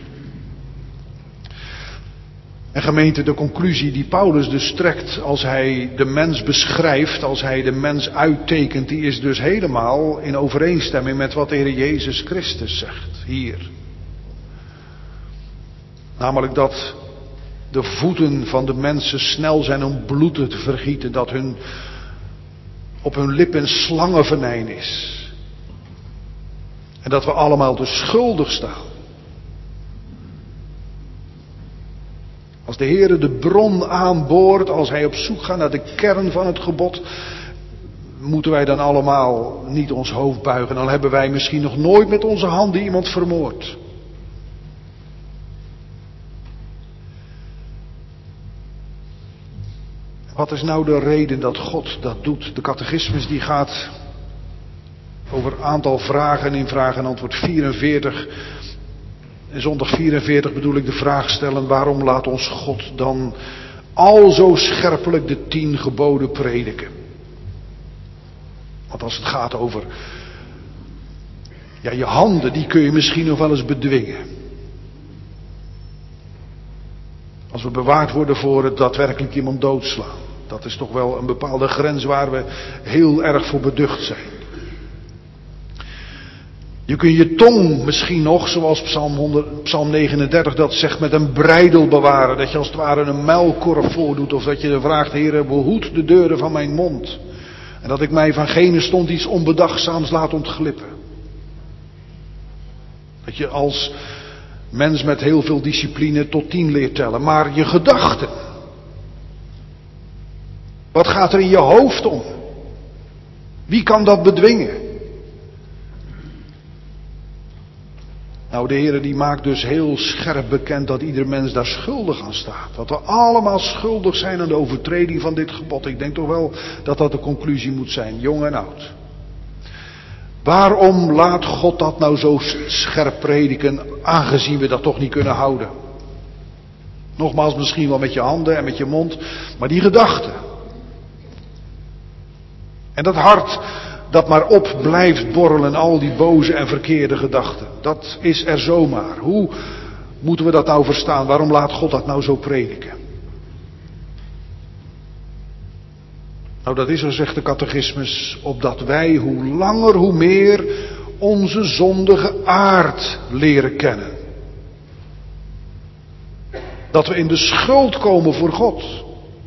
En gemeente, de conclusie die Paulus dus trekt als hij de mens beschrijft, als hij de mens uittekent, die is dus helemaal in overeenstemming met wat de Heer Jezus Christus zegt hier. Namelijk dat de voeten van de mensen snel zijn om bloed te vergieten, dat hun, op hun lippen slangenvenijn is. En dat we allemaal dus schuldig staan. Als de Heere de bron aanboort, als hij op zoek gaat naar de kern van het gebod, moeten wij dan allemaal niet ons hoofd buigen. Dan hebben wij misschien nog nooit met onze handen iemand vermoord. Wat is nou de reden dat God dat doet? De catechismus die gaat over een aantal vragen in vraag en antwoord vierenveertig. En zondag vierenveertig bedoel ik de vraag stellen, waarom laat ons God dan al zo scherpelijk de tien geboden prediken? Want als het gaat over, ja, je handen, die kun je misschien nog wel eens bedwingen. Als we bewaard worden voor het daadwerkelijk iemand doodslaan. Dat is toch wel een bepaalde grens waar we heel erg voor beducht zijn. Je kunt je tong misschien nog, zoals Psalm, honderd, Psalm negenendertig dat zegt, met een breidel bewaren. Dat je als het ware een muilkorf voordoet. Of dat je vraagt, Heere, behoed de deuren van mijn mond. En dat ik mij van gene stond iets onbedachtzaams laat ontglippen. Dat je als mens met heel veel discipline tot tien leert tellen. Maar je gedachten. Wat gaat er in je hoofd om? Wie kan dat bedwingen? Nou, de Heer die maakt dus heel scherp bekend dat ieder mens daar schuldig aan staat. Dat we allemaal schuldig zijn aan de overtreding van dit gebod. Ik denk toch wel dat dat de conclusie moet zijn, jong en oud. Waarom laat God dat nou zo scherp prediken, aangezien we dat toch niet kunnen houden? Nogmaals, misschien wel met je handen en met je mond, maar die gedachten. En dat hart dat maar op blijft borrelen, al die boze en verkeerde gedachten. Dat is er zomaar. Hoe moeten we dat nou verstaan? Waarom laat God dat nou zo prediken? Nou, dat is, zo zegt de catechismus, opdat wij hoe langer hoe meer onze zondige aard leren kennen. Dat we in de schuld komen voor God.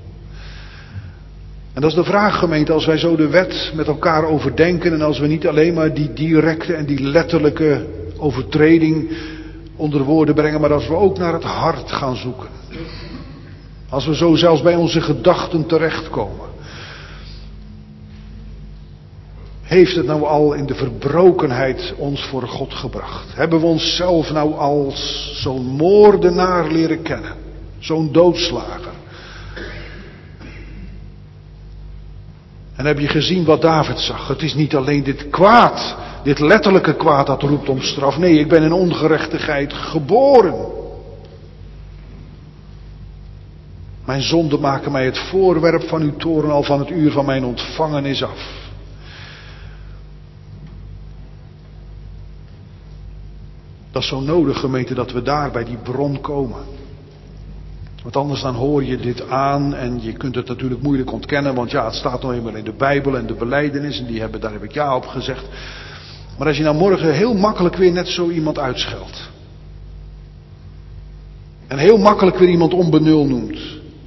En dat is de vraag, gemeente, als wij zo de wet met elkaar overdenken en als we niet alleen maar die directe en die letterlijke overtreding onder woorden brengen, maar als we ook naar het hart gaan zoeken. Als we zo zelfs bij onze gedachten terechtkomen. Heeft het nou al in de verbrokenheid ons voor God gebracht? Hebben we onszelf nou als zo'n moordenaar leren kennen? Zo'n doodslager? En heb je gezien wat David zag? Het is niet alleen dit kwaad, dit letterlijke kwaad dat roept om straf. Nee, ik ben in ongerechtigheid geboren. Mijn zonden maken mij het voorwerp van uw toorn al van het uur van mijn ontvangenis af. Dat is zo nodig, gemeente, dat we daar bij die bron komen. Want anders dan hoor je dit aan en je kunt het natuurlijk moeilijk ontkennen. Want ja, het staat nog eenmaal in de Bijbel en de belijdenis. En die hebben, daar heb ik ja op gezegd. Maar als je nou morgen heel makkelijk weer net zo iemand uitscheldt. En heel makkelijk weer iemand onbenul noemt.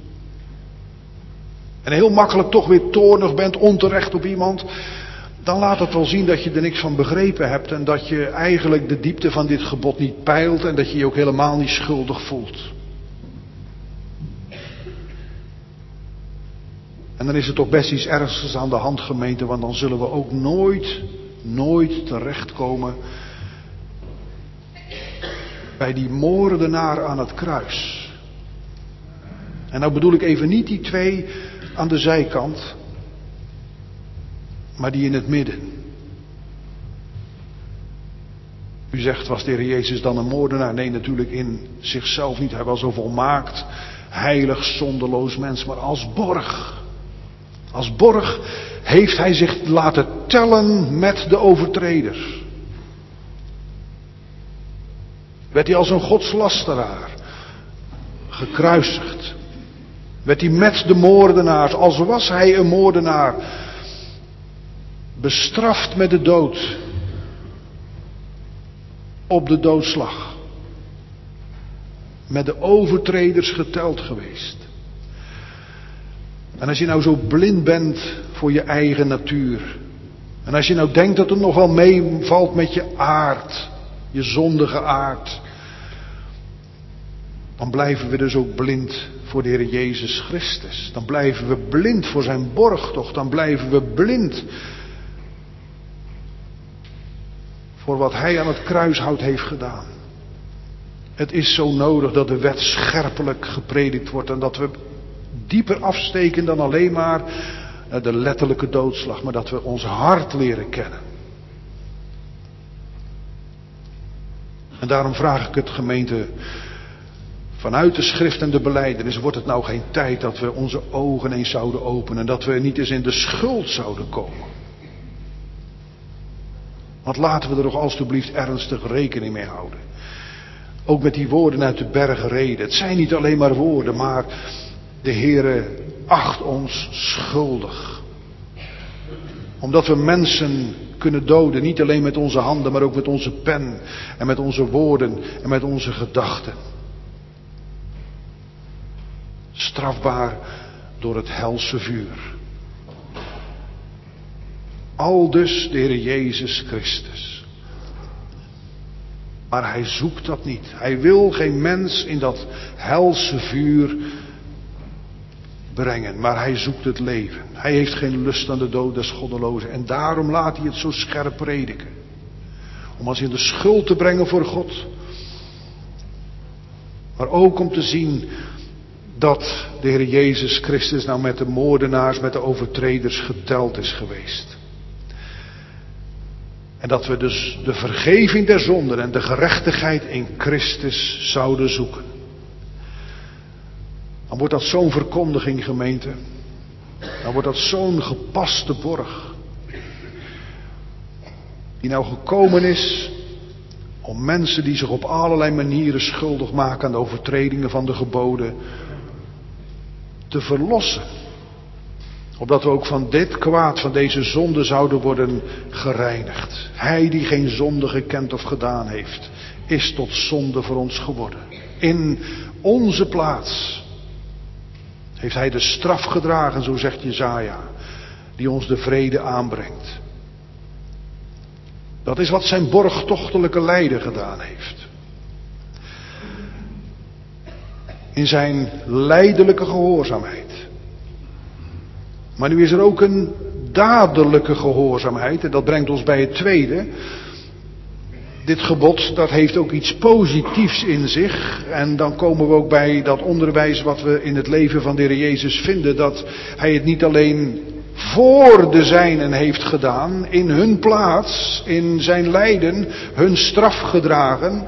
En heel makkelijk toch weer toornig bent, onterecht op iemand. Dan laat het wel zien dat je er niks van begrepen hebt. En dat je eigenlijk de diepte van dit gebod niet peilt. En dat je je ook helemaal niet schuldig voelt. En dan is er toch best iets ernstigs aan de hand, gemeente. Want dan zullen we ook nooit, nooit terechtkomen bij die moordenaar aan het kruis. En nou bedoel ik even niet die twee aan de zijkant, maar die in het midden. U zegt, was de Heer Jezus dan een moordenaar? Nee, natuurlijk in zichzelf niet. Hij was een volmaakt, heilig, zonderloos mens. Maar als borg, als borg heeft hij zich laten tellen met de overtreders. Werd hij als een godslasteraar gekruisigd. Werd hij met de moordenaars, als was hij een moordenaar, bestraft met de dood. Op de doodslag. Met de overtreders geteld geweest. En als je nou zo blind bent voor je eigen natuur. En als je nou denkt dat het nog wel meevalt met je aard. Je zondige aard. Dan blijven we dus ook blind voor de Heer Jezus Christus. Dan blijven we blind voor zijn borgtocht. Dan blijven we blind voor wat hij aan het kruishout heeft gedaan. Het is zo nodig dat de wet scherpelijk gepredikt wordt. En dat we dieper afsteken dan alleen maar de letterlijke doodslag. Maar dat we ons hart leren kennen. En daarom vraag ik het, gemeente, vanuit de schrift en de belijdenis, wordt het nou geen tijd dat we onze ogen eens zouden openen. En dat we niet eens in de schuld zouden komen. Want laten we er toch alstublieft ernstig rekening mee houden. Ook met die woorden uit de bergreden. Het zijn niet alleen maar woorden, maar de Heere acht ons schuldig. Omdat we mensen kunnen doden, niet alleen met onze handen, maar ook met onze pen en met onze woorden en met onze gedachten. Strafbaar door het helse vuur. Aldus de Heer Jezus Christus. Maar hij zoekt dat niet. Hij wil geen mens in dat helse vuur brengen. Maar hij zoekt het leven. Hij heeft geen lust aan de dood des goddelozen. En daarom laat hij het zo scherp prediken. Om ons in de schuld te brengen voor God. Maar ook om te zien dat de Heer Jezus Christus nou met de moordenaars, met de overtreders geteld is geweest. En dat we dus de vergeving der zonden en de gerechtigheid in Christus zouden zoeken. Dan wordt dat zo'n verkondiging, gemeente. Dan wordt dat zo'n gepaste borg. Die nou gekomen is om mensen die zich op allerlei manieren schuldig maken aan de overtredingen van de geboden te verlossen. Opdat we ook van dit kwaad, van deze zonde zouden worden gereinigd. Hij die geen zonde gekend of gedaan heeft, is tot zonde voor ons geworden. In onze plaats heeft hij de straf gedragen, zo zegt Jesaja, die ons de vrede aanbrengt. Dat is wat zijn borgtochtelijke lijden gedaan heeft. In zijn lijdelijke gehoorzaamheid. Maar nu is er ook een dadelijke gehoorzaamheid. En dat brengt ons bij het tweede. Dit gebod, dat heeft ook iets positiefs in zich. En dan komen we ook bij dat onderwijs wat we in het leven van de Heer Jezus vinden. Dat hij het niet alleen voor de zijnen heeft gedaan. In hun plaats, in zijn lijden, hun straf gedragen.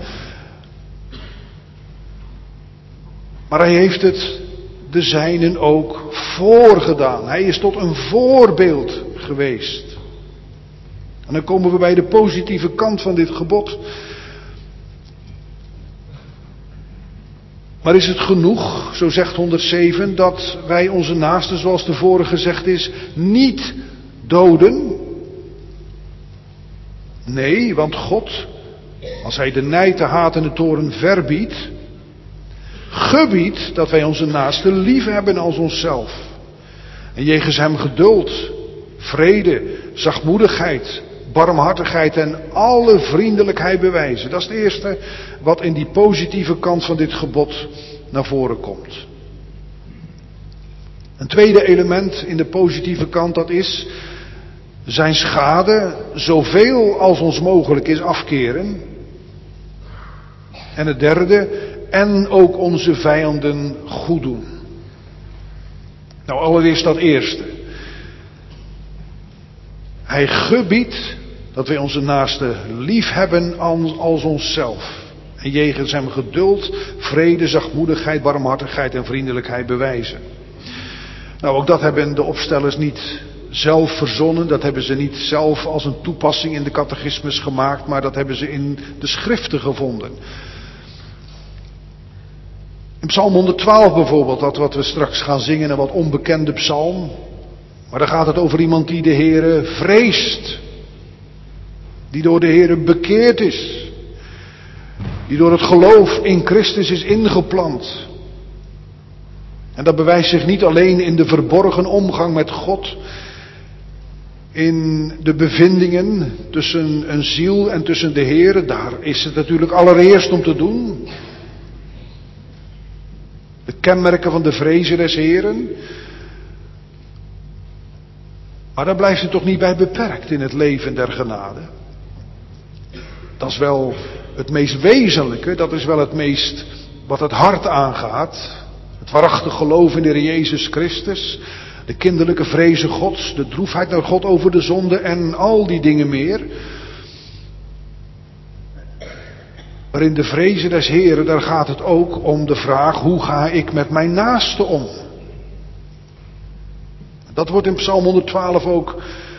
Maar hij heeft het de zijnen ook voorgedaan. Hij is tot een voorbeeld geweest. En dan komen we bij de positieve kant van dit gebod. Maar is het genoeg, zo zegt honderdzeven, dat wij onze naasten, zoals tevoren gezegd is, niet doden? Nee, want God, als hij de nijd, de haat en de toorn verbiedt, gebiedt dat wij onze naasten lief hebben als onszelf. En jegens hem geduld, vrede, zachtmoedigheid, barmhartigheid en alle vriendelijkheid bewijzen. Dat is het eerste wat in die positieve kant van dit gebod naar voren komt. Een tweede element in de positieve kant, dat is zijn schade zoveel als ons mogelijk is afkeren. En het derde, en ook onze vijanden goed doen. Nou, allereerst dat eerste. Hij gebiedt dat wij onze naasten lief hebben als onszelf. En jegens hem geduld, vrede, zachtmoedigheid, barmhartigheid en vriendelijkheid bewijzen. Nou, ook dat hebben de opstellers niet zelf verzonnen. Dat hebben ze niet zelf als een toepassing in de catechismus gemaakt. Maar dat hebben ze in de schriften gevonden. In Psalm honderdtwaalf bijvoorbeeld, dat wat we straks gaan zingen, een wat onbekende psalm. Maar dan gaat het over iemand die de Heere vreest. Die door de Heere bekeerd is. Die door het geloof in Christus is ingeplant. En dat bewijst zich niet alleen in de verborgen omgang met God. In de bevindingen tussen een ziel en tussen de Heere. Daar is het natuurlijk allereerst om te doen. De kenmerken van de vrezen des Heeren. Maar daar blijft het toch niet bij beperkt in het leven der genade. Dat is wel het meest wezenlijke, dat is wel het meest wat het hart aangaat. Het waarachtig geloof in de Heer Jezus Christus. De kinderlijke vrezen Gods, de droefheid naar God over de zonde en al die dingen meer. Maar in de vrezen des Heren, daar gaat het ook om de vraag, hoe ga ik met mijn naaste om? Dat wordt in Psalm honderdtwaalf ook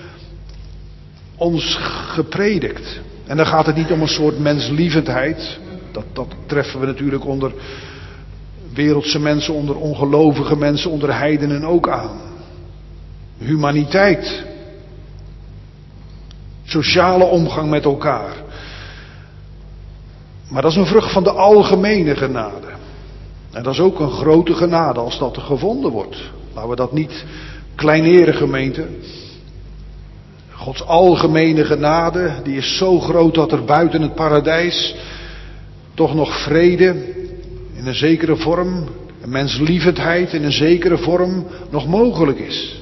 ons gepredikt. En dan gaat het niet om een soort menslievendheid. Dat, dat treffen we natuurlijk onder wereldse mensen, onder ongelovige mensen, onder heidenen ook aan. Humaniteit. Sociale omgang met elkaar. Maar dat is een vrucht van de algemene genade. En dat is ook een grote genade als dat er gevonden wordt. Laten we dat niet kleineren, gemeente. Gods algemene genade, die is zo groot dat er buiten het paradijs toch nog vrede in een zekere vorm, en menslievendheid in een zekere vorm nog mogelijk is.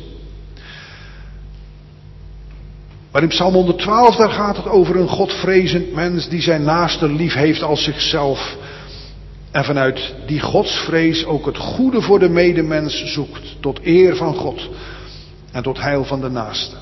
Maar in Psalm honderdtwaalf, daar gaat het over een godvrezend mens die zijn naaste lief heeft als zichzelf. En vanuit die godsvrees ook het goede voor de medemens zoekt, tot eer van God en tot heil van de naaste.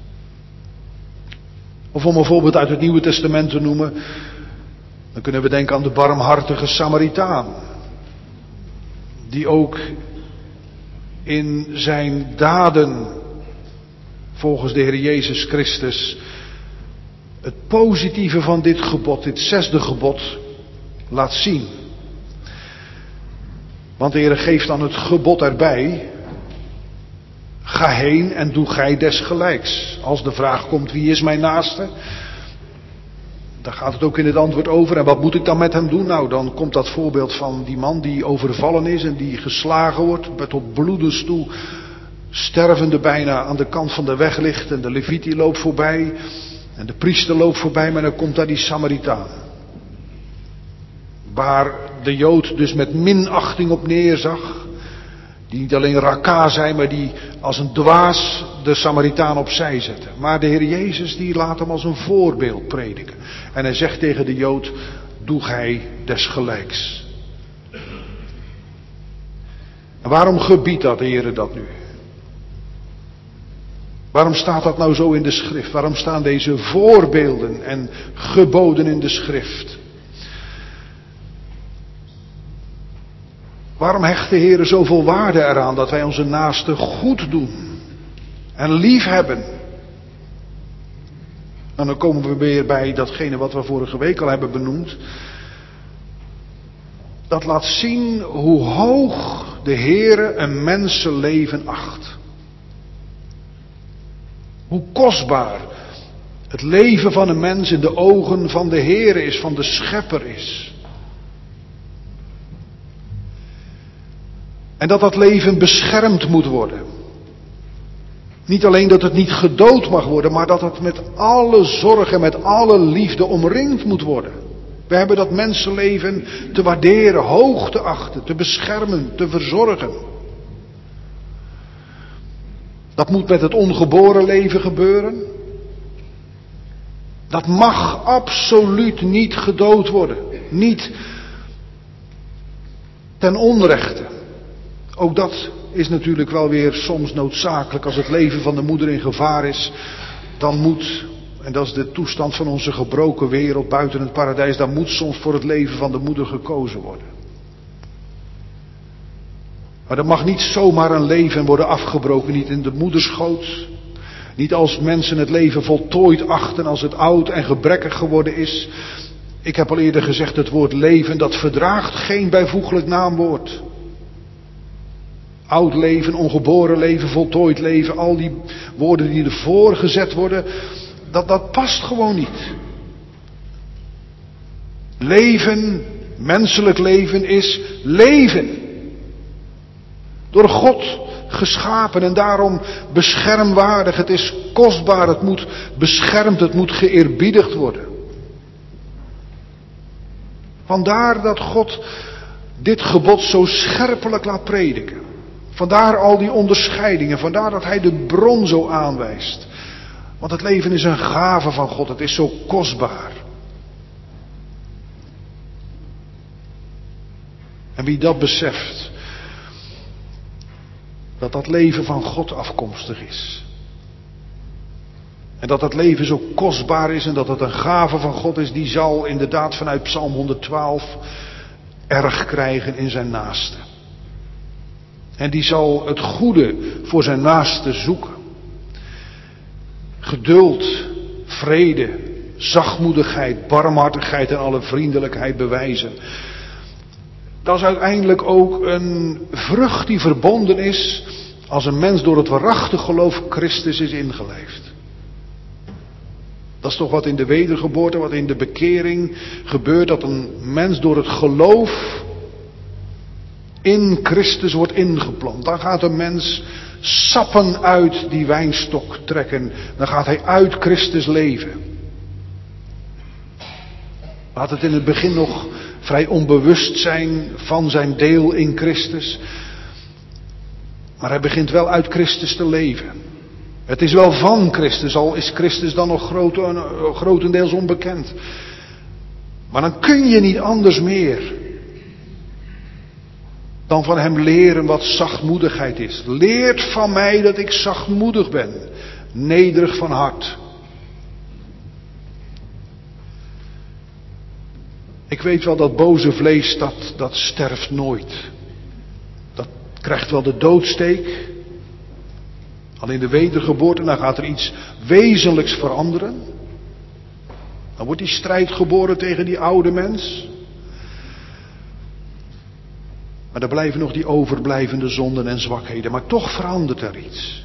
Of om een voorbeeld uit het Nieuwe Testament te noemen, dan kunnen we denken aan de barmhartige Samaritaan. Die ook in zijn daden, volgens de Heer Jezus Christus, het positieve van dit gebod, dit zesde gebod, laat zien. Want de Heer geeft dan het gebod erbij. Ga heen en doe gij desgelijks. Als de vraag komt, wie is mijn naaste? Daar gaat het ook in het antwoord over. En wat moet ik dan met hem doen? Nou, dan komt dat voorbeeld van die man die overvallen is en die geslagen wordt, tot bloedens toe, stervende bijna aan de kant van de weg ligt. En de leviet die loopt voorbij en de priester loopt voorbij, maar dan komt daar die Samaritaan. Waar de Jood dus met minachting op neerzag. Die niet alleen raka zei, maar die als een dwaas de Samaritaan opzij zette. Maar de Heer Jezus die laat hem als een voorbeeld prediken. En hij zegt tegen de Jood, doe gij desgelijks. En waarom gebiedt dat de Heer dat nu? Waarom staat dat nou zo in de schrift? Waarom staan deze voorbeelden en geboden in de schrift? Waarom hecht de Heer zoveel waarde eraan dat wij onze naasten goed doen en lief hebben? En dan komen we weer bij datgene wat we vorige week al hebben benoemd. dat laat zien hoe hoog de Heere een mensenleven acht. Hoe kostbaar het leven van een mens in de ogen van de Heere is, van de Schepper is. En dat dat leven beschermd moet worden. Niet alleen dat het niet gedood mag worden, maar dat het met alle zorg en met alle liefde omringd moet worden. We hebben dat mensenleven te waarderen, hoog te achten, te beschermen, te verzorgen. Dat moet met het ongeboren leven gebeuren. Dat mag absoluut niet gedood worden. Niet ten onrechte. Ook dat is natuurlijk wel weer soms noodzakelijk. Als het leven van de moeder in gevaar is, dan moet, en dat is de toestand van onze gebroken wereld buiten het paradijs, dan moet soms voor het leven van de moeder gekozen worden. Maar er mag niet zomaar een leven worden afgebroken, niet in de moederschoot. Niet als mensen het leven voltooid achten, als het oud en gebrekkig geworden is. Ik heb al eerder gezegd, het woord leven, dat verdraagt geen bijvoeglijk naamwoord. Oud leven, ongeboren leven, voltooid leven, al die woorden die ervoor gezet worden, dat, dat past gewoon niet. Leven, menselijk leven is leven. Door God geschapen en daarom beschermwaardig. Het is kostbaar, het moet beschermd, het moet geëerbiedigd worden. Vandaar dat God dit gebod zo scherpelijk laat prediken. Vandaar al die onderscheidingen, vandaar dat hij de bron zo aanwijst. Want het leven is een gave van God, het is zo kostbaar. En wie dat beseft, dat dat leven van God afkomstig is. En dat dat leven zo kostbaar is en dat het een gave van God is, die zal inderdaad vanuit Psalm honderdtwaalf erg krijgen in zijn naaste. En die zal het goede voor zijn naaste zoeken. Geduld, vrede, zachtmoedigheid, barmhartigheid en alle vriendelijkheid bewijzen. Dat is uiteindelijk ook een vrucht die verbonden is als een mens door het waarachtig geloof Christus is ingeleefd. Dat is toch wat in de wedergeboorte, wat in de bekering gebeurt, dat een mens door het geloof in Christus wordt ingeplant. Dan gaat een mens sappen uit die wijnstok trekken. Dan gaat hij uit Christus leven. Laat het in het begin nog vrij onbewust zijn van zijn deel in Christus. Maar hij begint wel uit Christus te leven. Het is wel van Christus, al is Christus dan nog groot, grotendeels onbekend. Maar dan kun je niet anders meer dan van hem leren wat zachtmoedigheid is. Leert van mij dat ik zachtmoedig ben, nederig van hart. Ik weet wel dat boze vlees, dat, dat sterft nooit. Dat krijgt wel de doodsteek. Al in de wedergeboorte, dan gaat er iets wezenlijks veranderen. Dan wordt die strijd geboren tegen die oude mens. Maar er blijven nog die overblijvende zonden en zwakheden. Maar toch verandert er iets.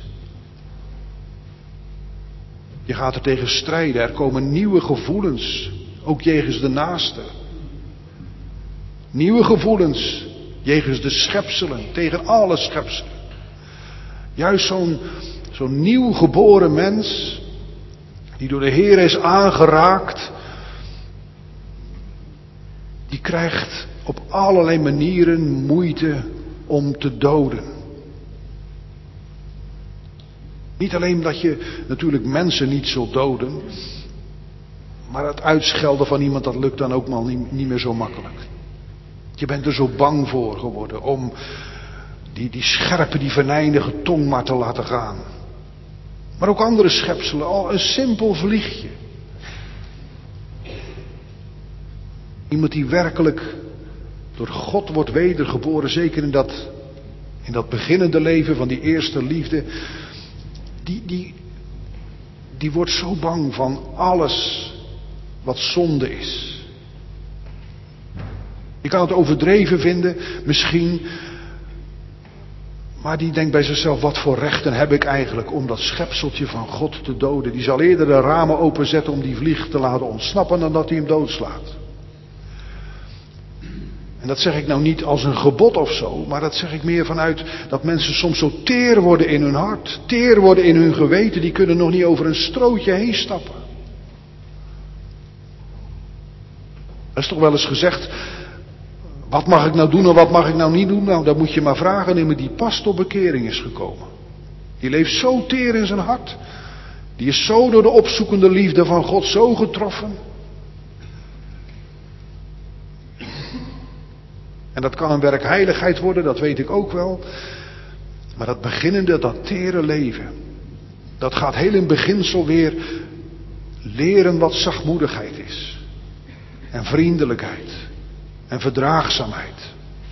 Je gaat er tegen strijden. Er komen nieuwe gevoelens. Ook jegens de naaste. Nieuwe gevoelens. Jegens de schepselen. Tegen alle schepselen. Juist zo'n, zo'n nieuw geboren mens. Die door de Heer is aangeraakt. Die krijgt op allerlei manieren moeite om te doden. Niet alleen dat je natuurlijk mensen niet zult doden. Maar het uitschelden van iemand, dat lukt dan ook maar niet, niet meer zo makkelijk. Je bent er zo bang voor geworden om die, die scherpe, die venijnige tong maar te laten gaan. Maar ook andere schepselen, al een simpel vliegje. Iemand die werkelijk door God wordt wedergeboren, zeker in dat, in dat beginnende leven van die eerste liefde. Die, die, die wordt zo bang van alles wat zonde is. Ik kan het overdreven vinden, misschien. Maar die denkt bij zichzelf, wat voor rechten heb ik eigenlijk om dat schepseltje van God te doden? Die zal eerder de ramen openzetten om die vlieg te laten ontsnappen dan dat hij hem doodslaat. En dat zeg ik nou niet als een gebod of zo, maar dat zeg ik meer vanuit dat mensen soms zo teer worden in hun hart, teer worden in hun geweten, die kunnen nog niet over een strootje heen stappen. Er is toch wel eens gezegd, wat mag ik nou doen en wat mag ik nou niet doen? Nou, dat moet je maar vragen aan iemand die pas tot bekering is gekomen. Die leeft zo teer in zijn hart. Die is zo door de opzoekende liefde van God zo getroffen. En dat kan een werk heiligheid worden, dat weet ik ook wel. Maar dat beginnende, dat tere leven, dat gaat heel in beginsel weer leren wat zachtmoedigheid is. En vriendelijkheid. En verdraagzaamheid.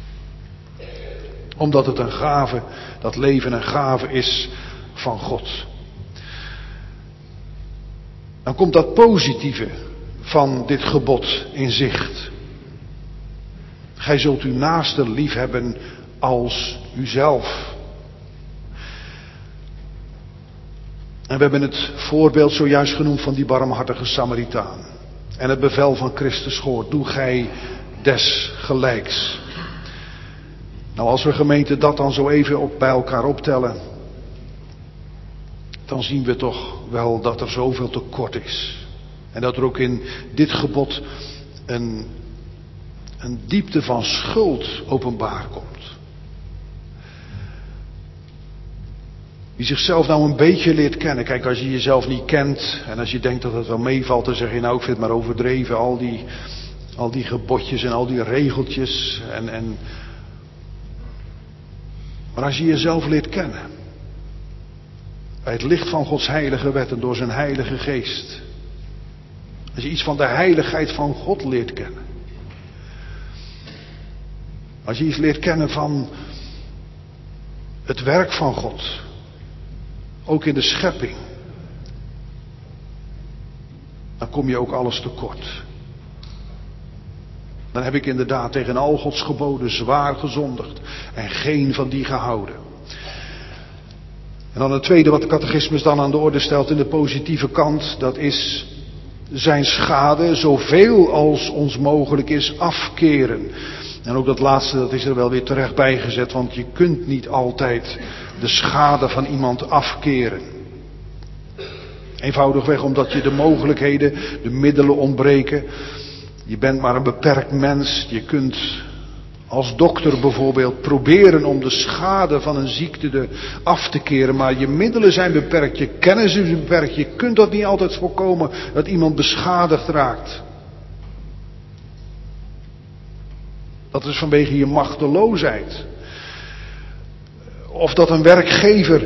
Omdat het een gave, dat leven een gave is van God. Dan komt dat positieve van dit gebod in zicht. Gij zult uw naaste lief hebben als uzelf. En we hebben het voorbeeld zojuist genoemd van die barmhartige Samaritaan. En het bevel van Christus gehoord. Doe gij desgelijks. Nou, als we gemeente dat dan zo even op, bij elkaar optellen, dan zien we toch wel dat er zoveel tekort is. En dat er ook in dit gebod een, een diepte van schuld openbaar komt. Wie zichzelf nou een beetje leert kennen. Kijk, als je jezelf niet kent en als je denkt dat het wel meevalt, dan zeg je nou, ik vind het maar overdreven. Al die, al die gebodjes en al die regeltjes. En, en... Maar als je jezelf leert kennen. Bij het licht van Gods heilige wet en door zijn heilige geest. Als je iets van de heiligheid van God leert kennen. Als je iets leert kennen van het werk van God. Ook in de schepping. Dan kom je ook alles tekort. Dan heb ik inderdaad tegen al Gods geboden zwaar gezondigd. En geen van die gehouden. En dan het tweede wat de catechismus dan aan de orde stelt in de positieve kant. Dat is zijn schade zoveel als ons mogelijk is afkeren. En ook dat laatste, dat is er wel weer terecht bijgezet. Want je kunt niet altijd de schade van iemand afkeren. Eenvoudigweg omdat je de mogelijkheden, de middelen ontbreken. Je bent maar een beperkt mens. Je kunt als dokter bijvoorbeeld proberen om de schade van een ziekte af te keren. Maar je middelen zijn beperkt, je kennis is beperkt. Je kunt dat niet altijd voorkomen dat iemand beschadigd raakt. Dat is vanwege je machteloosheid. Of dat een werkgever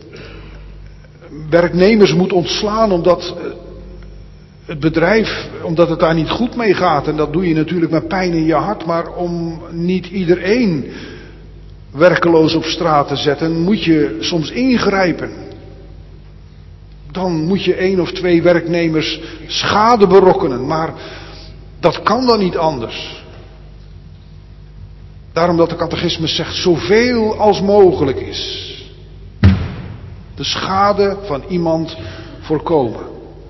werknemers moet ontslaan omdat het bedrijf, omdat het daar niet goed mee gaat. En dat doe je natuurlijk met pijn in je hart. Maar om niet iedereen werkeloos op straat te zetten, moet je soms ingrijpen. Dan moet je één of twee werknemers schade berokkenen. Maar dat kan dan niet anders. Daarom dat de catechismus zegt, zoveel als mogelijk is. De schade van iemand voorkomen.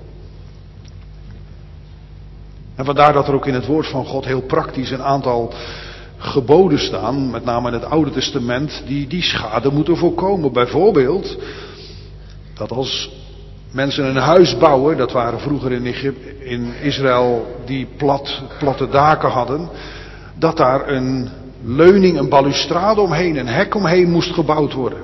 En vandaar dat er ook in het woord van God heel praktisch een aantal geboden staan, met name in het Oude Testament, die die schade moeten voorkomen. Bijvoorbeeld, dat als mensen een huis bouwen, dat waren vroeger in, Egypte, in Israël die plat, platte daken hadden, dat daar een leuning, een balustrade omheen, een hek omheen moest gebouwd worden.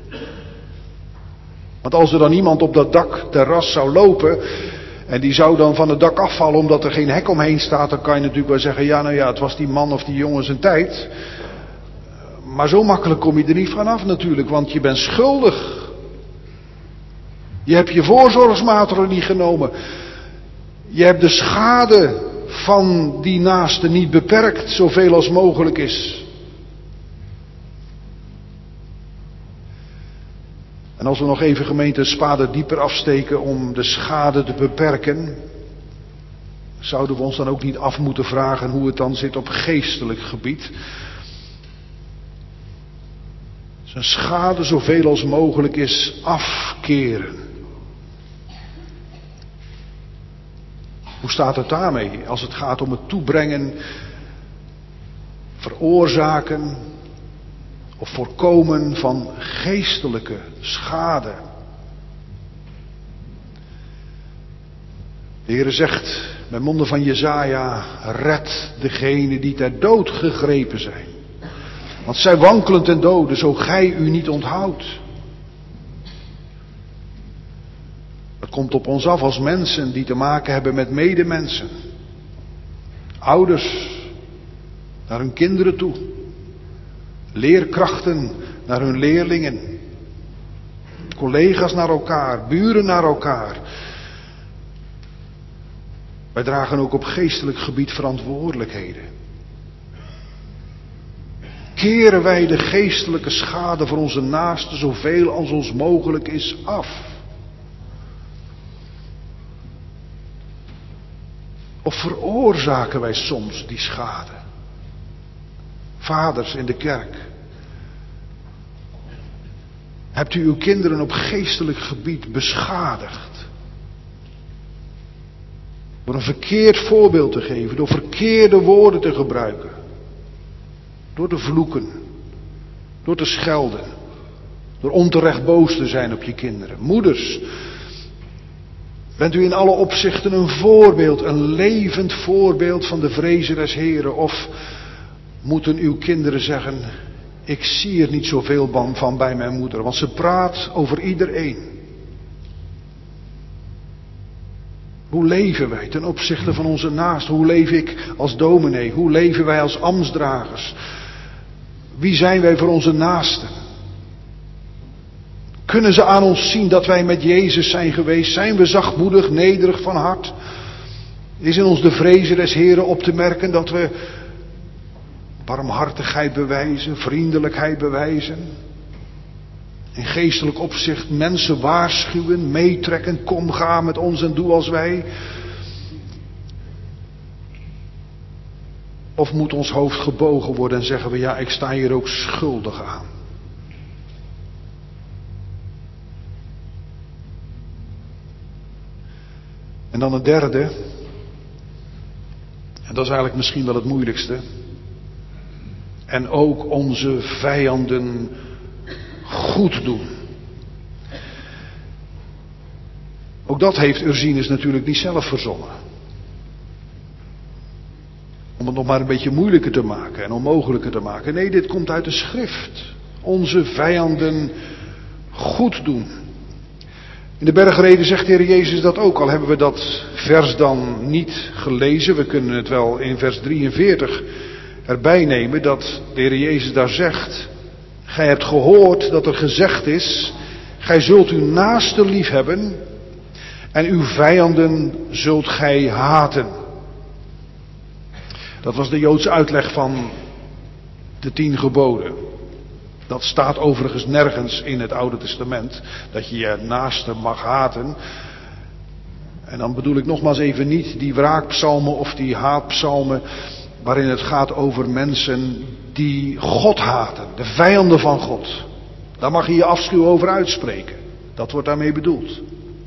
Want als er dan iemand op dat dakterras zou lopen en die zou dan van het dak afvallen omdat er geen hek omheen staat, dan kan je natuurlijk wel zeggen, ja nou ja, het was die man of die jongen zijn tijd. Maar zo makkelijk kom je er niet vanaf natuurlijk, want je bent schuldig. Je hebt je voorzorgsmaatregelen niet genomen. Je hebt de schade van die naaste niet beperkt, zoveel als mogelijk is. En als we nog even gemeente een spade dieper afsteken om de schade te beperken. Zouden we ons dan ook niet af moeten vragen hoe het dan zit op geestelijk gebied? Zijn schade zoveel als mogelijk is afkeren. Hoe staat het daarmee als het gaat om het toebrengen, veroorzaken of voorkomen van geestelijke schade? De Heere zegt bij monden van Jesaja: red degenen die ter dood gegrepen zijn. Want zij wankelen ten dode, zo gij u niet onthoudt. Het komt op ons af als mensen die te maken hebben met medemensen. Ouders naar hun kinderen toe. Leerkrachten naar hun leerlingen. Collega's naar elkaar, buren naar elkaar. Wij dragen ook op geestelijk gebied verantwoordelijkheden. Keren wij de geestelijke schade voor onze naasten zoveel als ons mogelijk is af? Of veroorzaken wij soms die schade? Vaders in de kerk, hebt u uw kinderen op geestelijk gebied beschadigd? Door een verkeerd voorbeeld te geven, door verkeerde woorden te gebruiken. Door te vloeken, door te schelden, door onterecht boos te zijn op je kinderen. Moeders, bent u in alle opzichten een voorbeeld, een levend voorbeeld van de vrezen des Heren? Of moeten uw kinderen zeggen: ik zie er niet zoveel van bij mijn moeder, want ze praat over iedereen. Hoe leven wij ten opzichte van onze naast? Hoe leef ik als dominee? Hoe leven wij als ambtsdragers? Wie zijn wij voor onze naasten? Kunnen ze aan ons zien dat wij met Jezus zijn geweest? Zijn we zachtmoedig, nederig van hart? Is in ons de vrezen des Heren op te merken dat we barmhartigheid bewijzen, vriendelijkheid bewijzen? In geestelijk opzicht mensen waarschuwen, meetrekken, kom ga met ons en doe als wij? Of moet ons hoofd gebogen worden en zeggen we: ja, ik sta hier ook schuldig aan? En dan het derde, en dat is eigenlijk misschien wel het moeilijkste. En ook onze vijanden goed doen. Ook dat heeft Ursinus natuurlijk niet zelf verzonnen. Om het nog maar een beetje moeilijker te maken en onmogelijker te maken. Nee, dit komt uit de schrift. Onze vijanden goed doen. In de bergreden zegt de Heer Jezus dat ook, al hebben we dat vers dan niet gelezen. We kunnen het wel in vers drieënveertig erbij nemen, dat de Heer Jezus daar zegt: gij hebt gehoord dat er gezegd is, gij zult uw naaste lief hebben en uw vijanden zult gij haten. Dat was de Joodse uitleg van de tien geboden. Dat staat overigens nergens in het Oude Testament, dat je je naaste mag haten. En dan bedoel ik nogmaals even niet die wraakpsalmen of die haatpsalmen, waarin het gaat over mensen die God haten, de vijanden van God. Daar mag je je afschuw over uitspreken. Dat wordt daarmee bedoeld.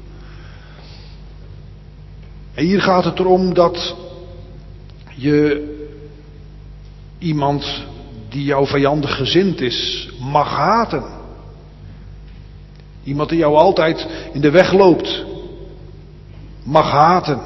En hier gaat het erom dat je iemand die jou vijandig gezind is, mag haten. Iemand die jou altijd in de weg loopt, mag haten.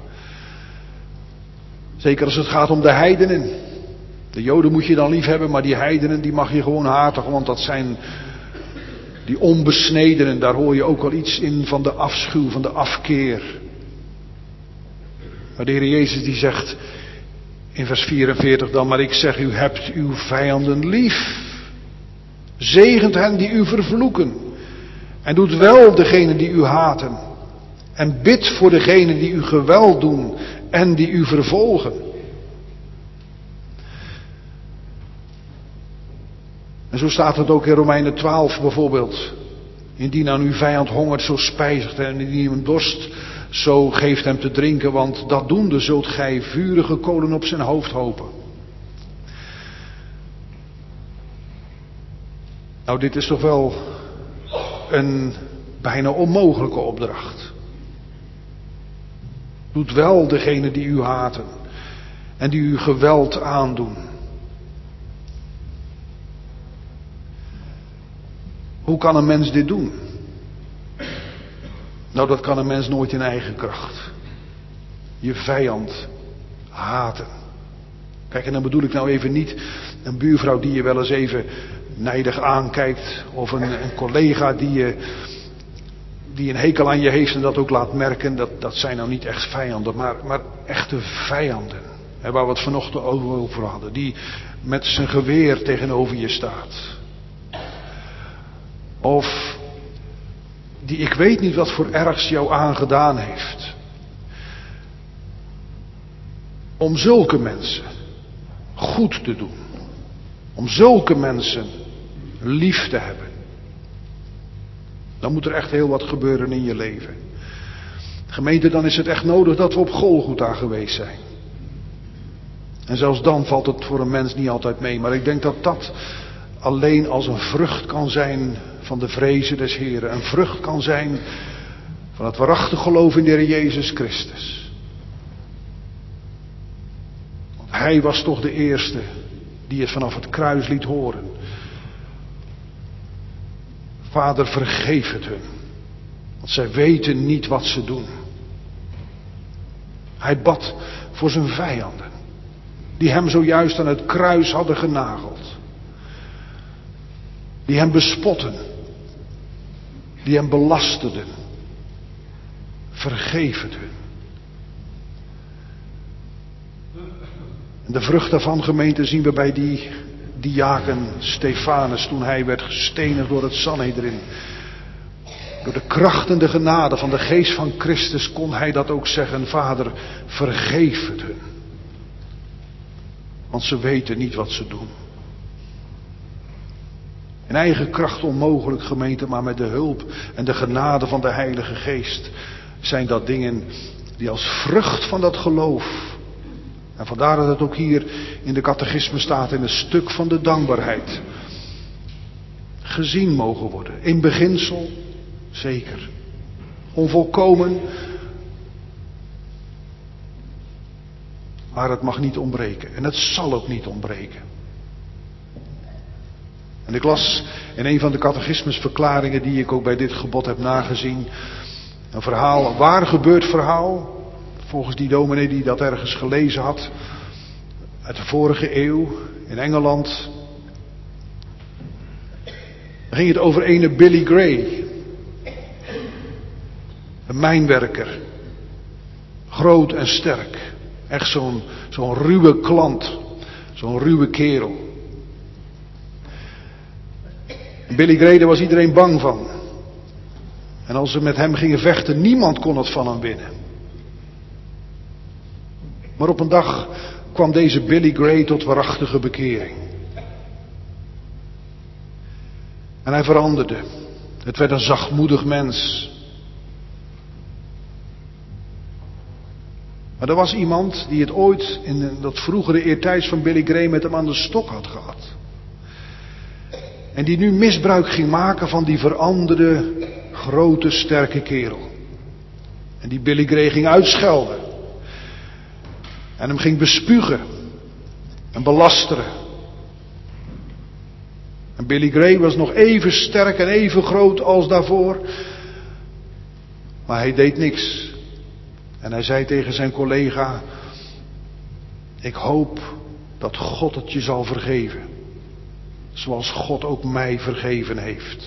Zeker als het gaat om de heidenen. De Joden moet je dan lief hebben, maar die heidenen die mag je gewoon haten, want dat zijn die onbesnedenen. Daar hoor je ook al iets in van de afschuw, van de afkeer. Maar de Heer Jezus die zegt in vers vierenveertig dan: maar ik zeg, u hebt uw vijanden lief. Zegent hen die u vervloeken. En doet wel degenen die u haten. En bidt voor degenen die u geweld doen en die u vervolgen. En zo staat het ook in Romeinen twaalf bijvoorbeeld. Indien aan uw vijand hongert, zo spijzigt en indien hem dorst, Zo geeft hem te drinken, want dat doende zult gij vurige kolen op zijn hoofd hopen. Nou, dit is toch wel een bijna onmogelijke opdracht. Doet wel degene die u haten en die u geweld aandoen. Hoe kan een mens dit doen? Nou, dat kan een mens nooit in eigen kracht. Je vijand haten. Kijk, en dan bedoel ik nou even niet een buurvrouw die je wel eens even nijdig aankijkt. Of een, een collega die, je, die een hekel aan je heeft en dat ook laat merken. Dat, dat zijn nou niet echt vijanden, maar, maar echte vijanden. Hè, waar we het vanochtend over hadden. Die met zijn geweer tegenover je staat. Of die ik weet niet wat voor ergs jou aangedaan heeft. Om zulke mensen goed te doen. Om zulke mensen lief te hebben. Dan moet er echt heel wat gebeuren in je leven. Gemeente, dan is het echt nodig dat we op Golgotha geweest zijn. En zelfs dan valt het voor een mens niet altijd mee. Maar ik denk dat dat alleen als een vrucht kan zijn van de vrezen des Heren. Een vrucht kan zijn van het waarachtig geloof in de Heer Jezus Christus. Want Hij was toch de eerste die het vanaf het kruis liet horen. Vader, vergeef het hun. Want zij weten niet wat ze doen. Hij bad voor zijn vijanden. Die hem zojuist aan het kruis hadden genageld. Die hem bespotten. Die hem belasterden. Vergeef het hun. En de vrucht daarvan, gemeente, zien we bij die diaken Stefanus toen hij werd gestenigd door het Sanhedrin. Door de kracht en de genade van de geest van Christus kon hij dat ook zeggen. Vader, vergeef het hun. Want ze weten niet wat ze doen. In eigen kracht onmogelijk, gemeente, maar met de hulp en de genade van de Heilige Geest zijn dat dingen die als vrucht van dat geloof. En vandaar dat het ook hier in de catechisme staat in een stuk van de dankbaarheid. Gezien mogen worden. In beginsel, zeker. Onvolkomen. Maar het mag niet ontbreken. En het zal ook niet ontbreken. En ik las in een van de catechismusverklaringen die ik ook bij dit gebod heb nagezien. Een verhaal, een waar gebeurd verhaal. Volgens die dominee die dat ergens gelezen had. Uit de vorige eeuw in Engeland. Dan ging het over ene Billy Gray. Een mijnwerker. Groot en sterk. Echt zo'n, zo'n ruwe klant. Zo'n ruwe kerel. Billy Gray, daar was iedereen bang van. En als ze met hem gingen vechten, niemand kon het van hem winnen. Maar op een dag kwam deze Billy Gray tot waarachtige bekering. En hij veranderde. Het werd een zachtmoedig mens. Maar er was iemand die het ooit in dat vroegere eertijds van Billy Gray met hem aan de stok had gehad. En die nu misbruik ging maken van die veranderde, grote, sterke kerel. En die Billy Gray ging uitschelden. En hem ging bespugen. En belasteren. En Billy Gray was nog even sterk en even groot als daarvoor. Maar hij deed niks. En hij zei tegen zijn collega: ik hoop dat God het je zal vergeven. Zoals God ook mij vergeven heeft.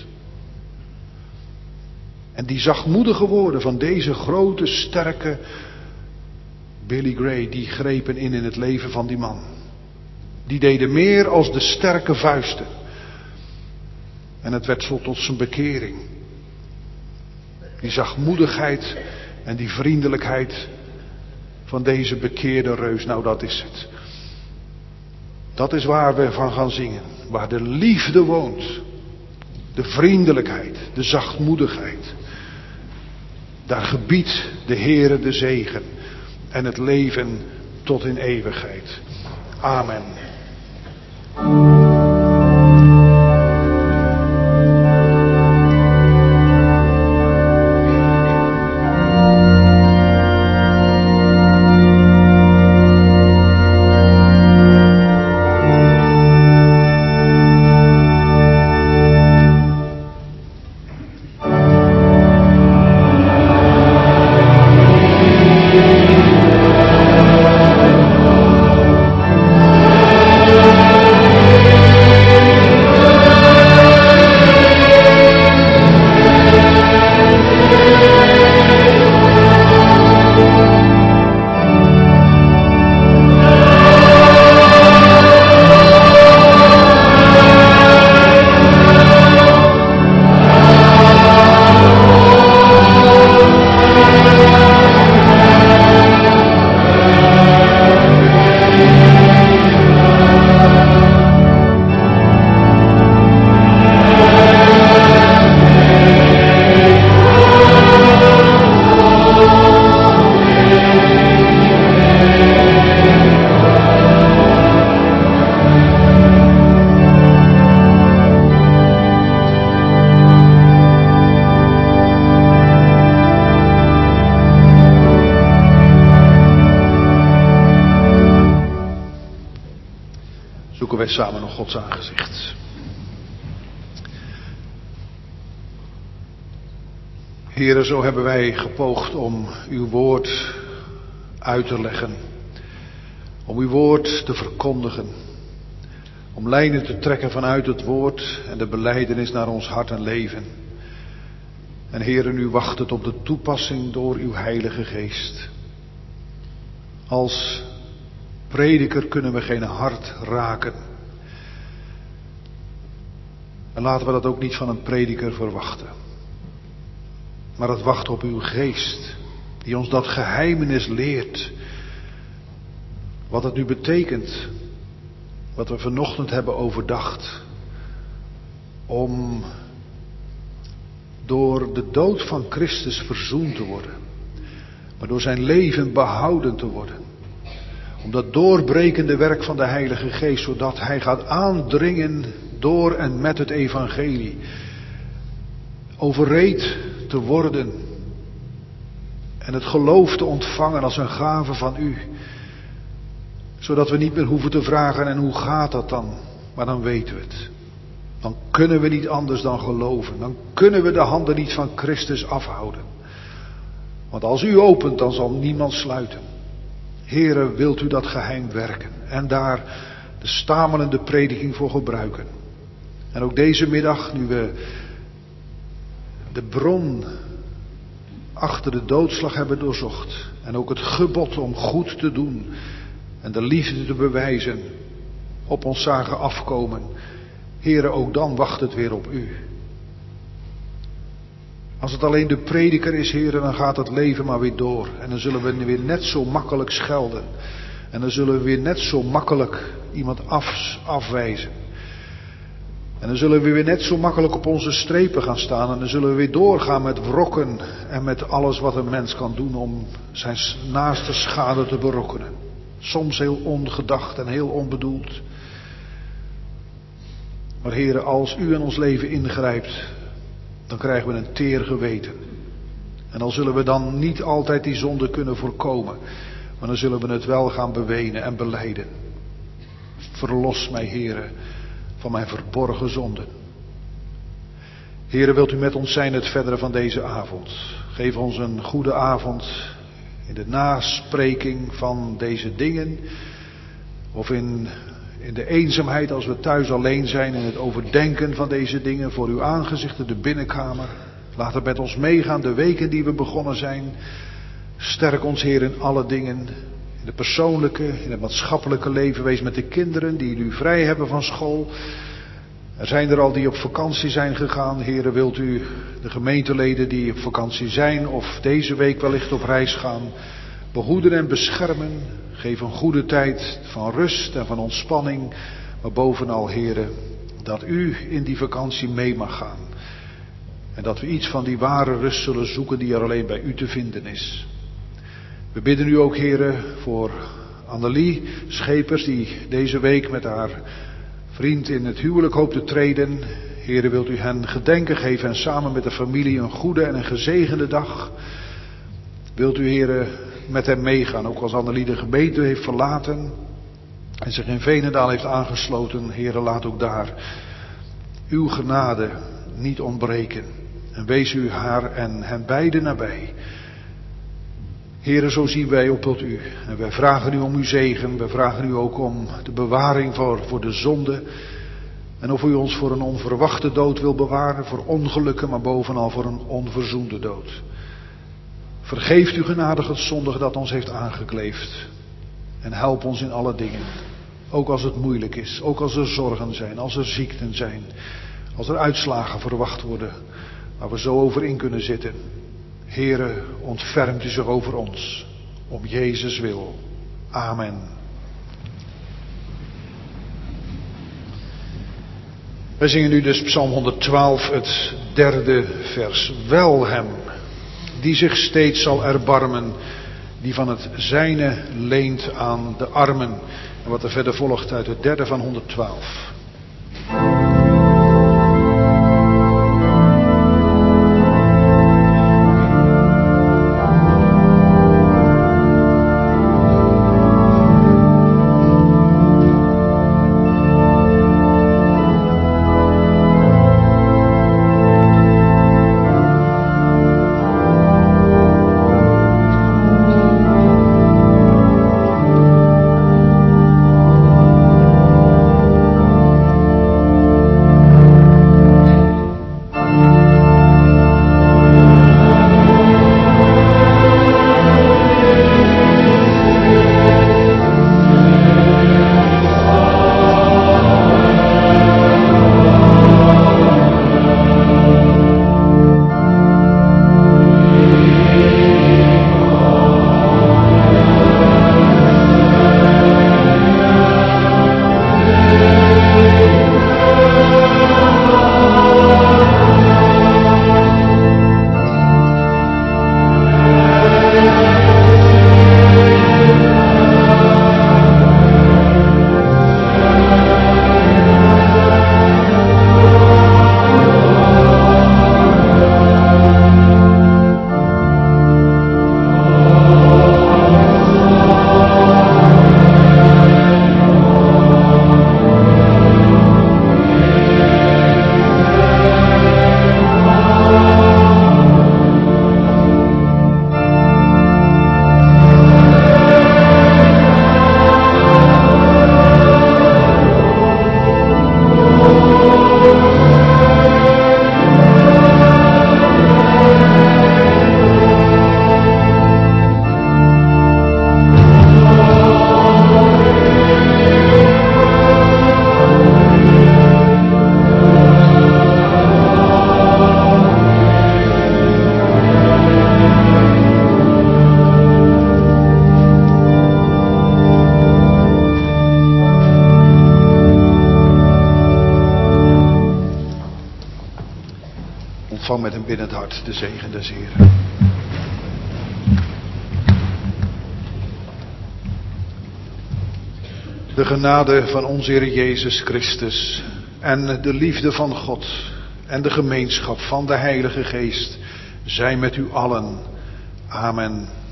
En die zachtmoedige woorden van deze grote, sterke Billy Gray, die grepen in in het leven van die man. Die deden meer als de sterke vuisten. En het werd zo tot zijn bekering. Die zachtmoedigheid en die vriendelijkheid van deze bekeerde reus, nou dat is het. Dat is waar we van gaan zingen. Waar de liefde woont. De vriendelijkheid, de zachtmoedigheid. Daar gebiedt de Heere de zegen en het leven tot in eeuwigheid. Amen. Zoeken wij samen nog Gods aangezicht. Heere, zo hebben wij gepoogd om uw woord uit te leggen. Om uw woord te verkondigen. Om lijnen te trekken vanuit het woord en de belijdenis naar ons hart en leven. En Heere, u wacht het op de toepassing door uw Heilige Geest. Als prediker kunnen we geen hart raken. En laten we dat ook niet van een prediker verwachten. Maar het wacht op uw geest, die ons dat geheimenis leert. Wat het nu betekent, wat we vanochtend hebben overdacht. Om door de dood van Christus verzoend te worden. Maar door zijn leven behouden te worden. Om dat doorbrekende werk van de Heilige Geest, zodat hij gaat aandringen door en met het evangelie. Overreed te worden. En het geloof te ontvangen als een gave van u. Zodat we niet meer hoeven te vragen, en hoe gaat dat dan? Maar dan weten we het. Dan kunnen we niet anders dan geloven. Dan kunnen we de handen niet van Christus afhouden. Want als u opent, dan zal niemand sluiten. Heere, wilt u dat geheim werken en daar de stamelende prediking voor gebruiken. En ook deze middag, nu we de bron achter de doodslag hebben doorzocht. En ook het gebod om goed te doen en de liefde te bewijzen op ons zagen afkomen. Heere, ook dan wacht het weer op u. Als het alleen de prediker is, Heere, dan gaat het leven maar weer door. En dan zullen we weer net zo makkelijk schelden. En dan zullen we weer net zo makkelijk iemand af, afwijzen. En dan zullen we weer net zo makkelijk op onze strepen gaan staan. En dan zullen we weer doorgaan met wrokken en met alles wat een mens kan doen om zijn naaste schade te berokkenen. Soms heel ongedacht en heel onbedoeld. Maar Heere, als u in ons leven ingrijpt, dan krijgen we een teer geweten. En dan zullen we dan niet altijd die zonde kunnen voorkomen. Maar dan zullen we het wel gaan bewenen en belijden. Verlos mij, Heere, van mijn verborgen zonden. Heere, wilt u met ons zijn het verdere van deze avond. Geef ons een goede avond in de naspreking van deze dingen. Of in, in de eenzaamheid als we thuis alleen zijn. In het overdenken van deze dingen voor uw aangezicht in de binnenkamer. Laat het met ons meegaan de weken die we begonnen zijn. Sterk ons, Heer, in alle dingen. In het persoonlijke, in het maatschappelijke leven. Wees met de kinderen die nu vrij hebben van school. Er zijn er al die op vakantie zijn gegaan. Heere, wilt u de gemeenteleden die op vakantie zijn of deze week wellicht op reis gaan, behoeden en beschermen. Geef een goede tijd van rust en van ontspanning. Maar bovenal, Heere, dat u in die vakantie mee mag gaan. En dat we iets van die ware rust zullen zoeken die er alleen bij u te vinden is. We bidden u ook, Heere, voor Annelie Schepers, die deze week met haar vriend in het huwelijk hoopt te treden. Heere, wilt u hen gedenken geven en samen met de familie een goede en een gezegende dag. Wilt u, Heere, met hem meegaan, ook als Annelie de gemeente heeft verlaten en zich in Veenendaal heeft aangesloten. Heere, laat ook daar uw genade niet ontbreken. En wees u haar en hen beiden nabij. Heere, zo zien wij op tot u. En wij vragen u om uw zegen. Wij vragen u ook om de bewaring voor, voor de zonde. En of u ons voor een onverwachte dood wil bewaren, voor ongelukken, maar bovenal voor een onverzoende dood. Vergeeft u genadig het zondige dat ons heeft aangekleefd. En help ons in alle dingen. Ook als het moeilijk is, ook als er zorgen zijn, als er ziekten zijn, als er uitslagen verwacht worden, waar we zo over in kunnen zitten. Heere, ontfermt u zich over ons, om Jezus wil. Amen. Wij zingen nu dus Psalm honderdtwaalf, het derde vers. Wel hem, die zich steeds zal erbarmen, die van het zijne leent aan de armen. En wat er verder volgt uit het derde van honderdtwaalf. Ontvang met een binnend hart de zegen des Heeren. De genade van onze Heer Jezus Christus en de liefde van God en de gemeenschap van de Heilige Geest zij met u allen. Amen.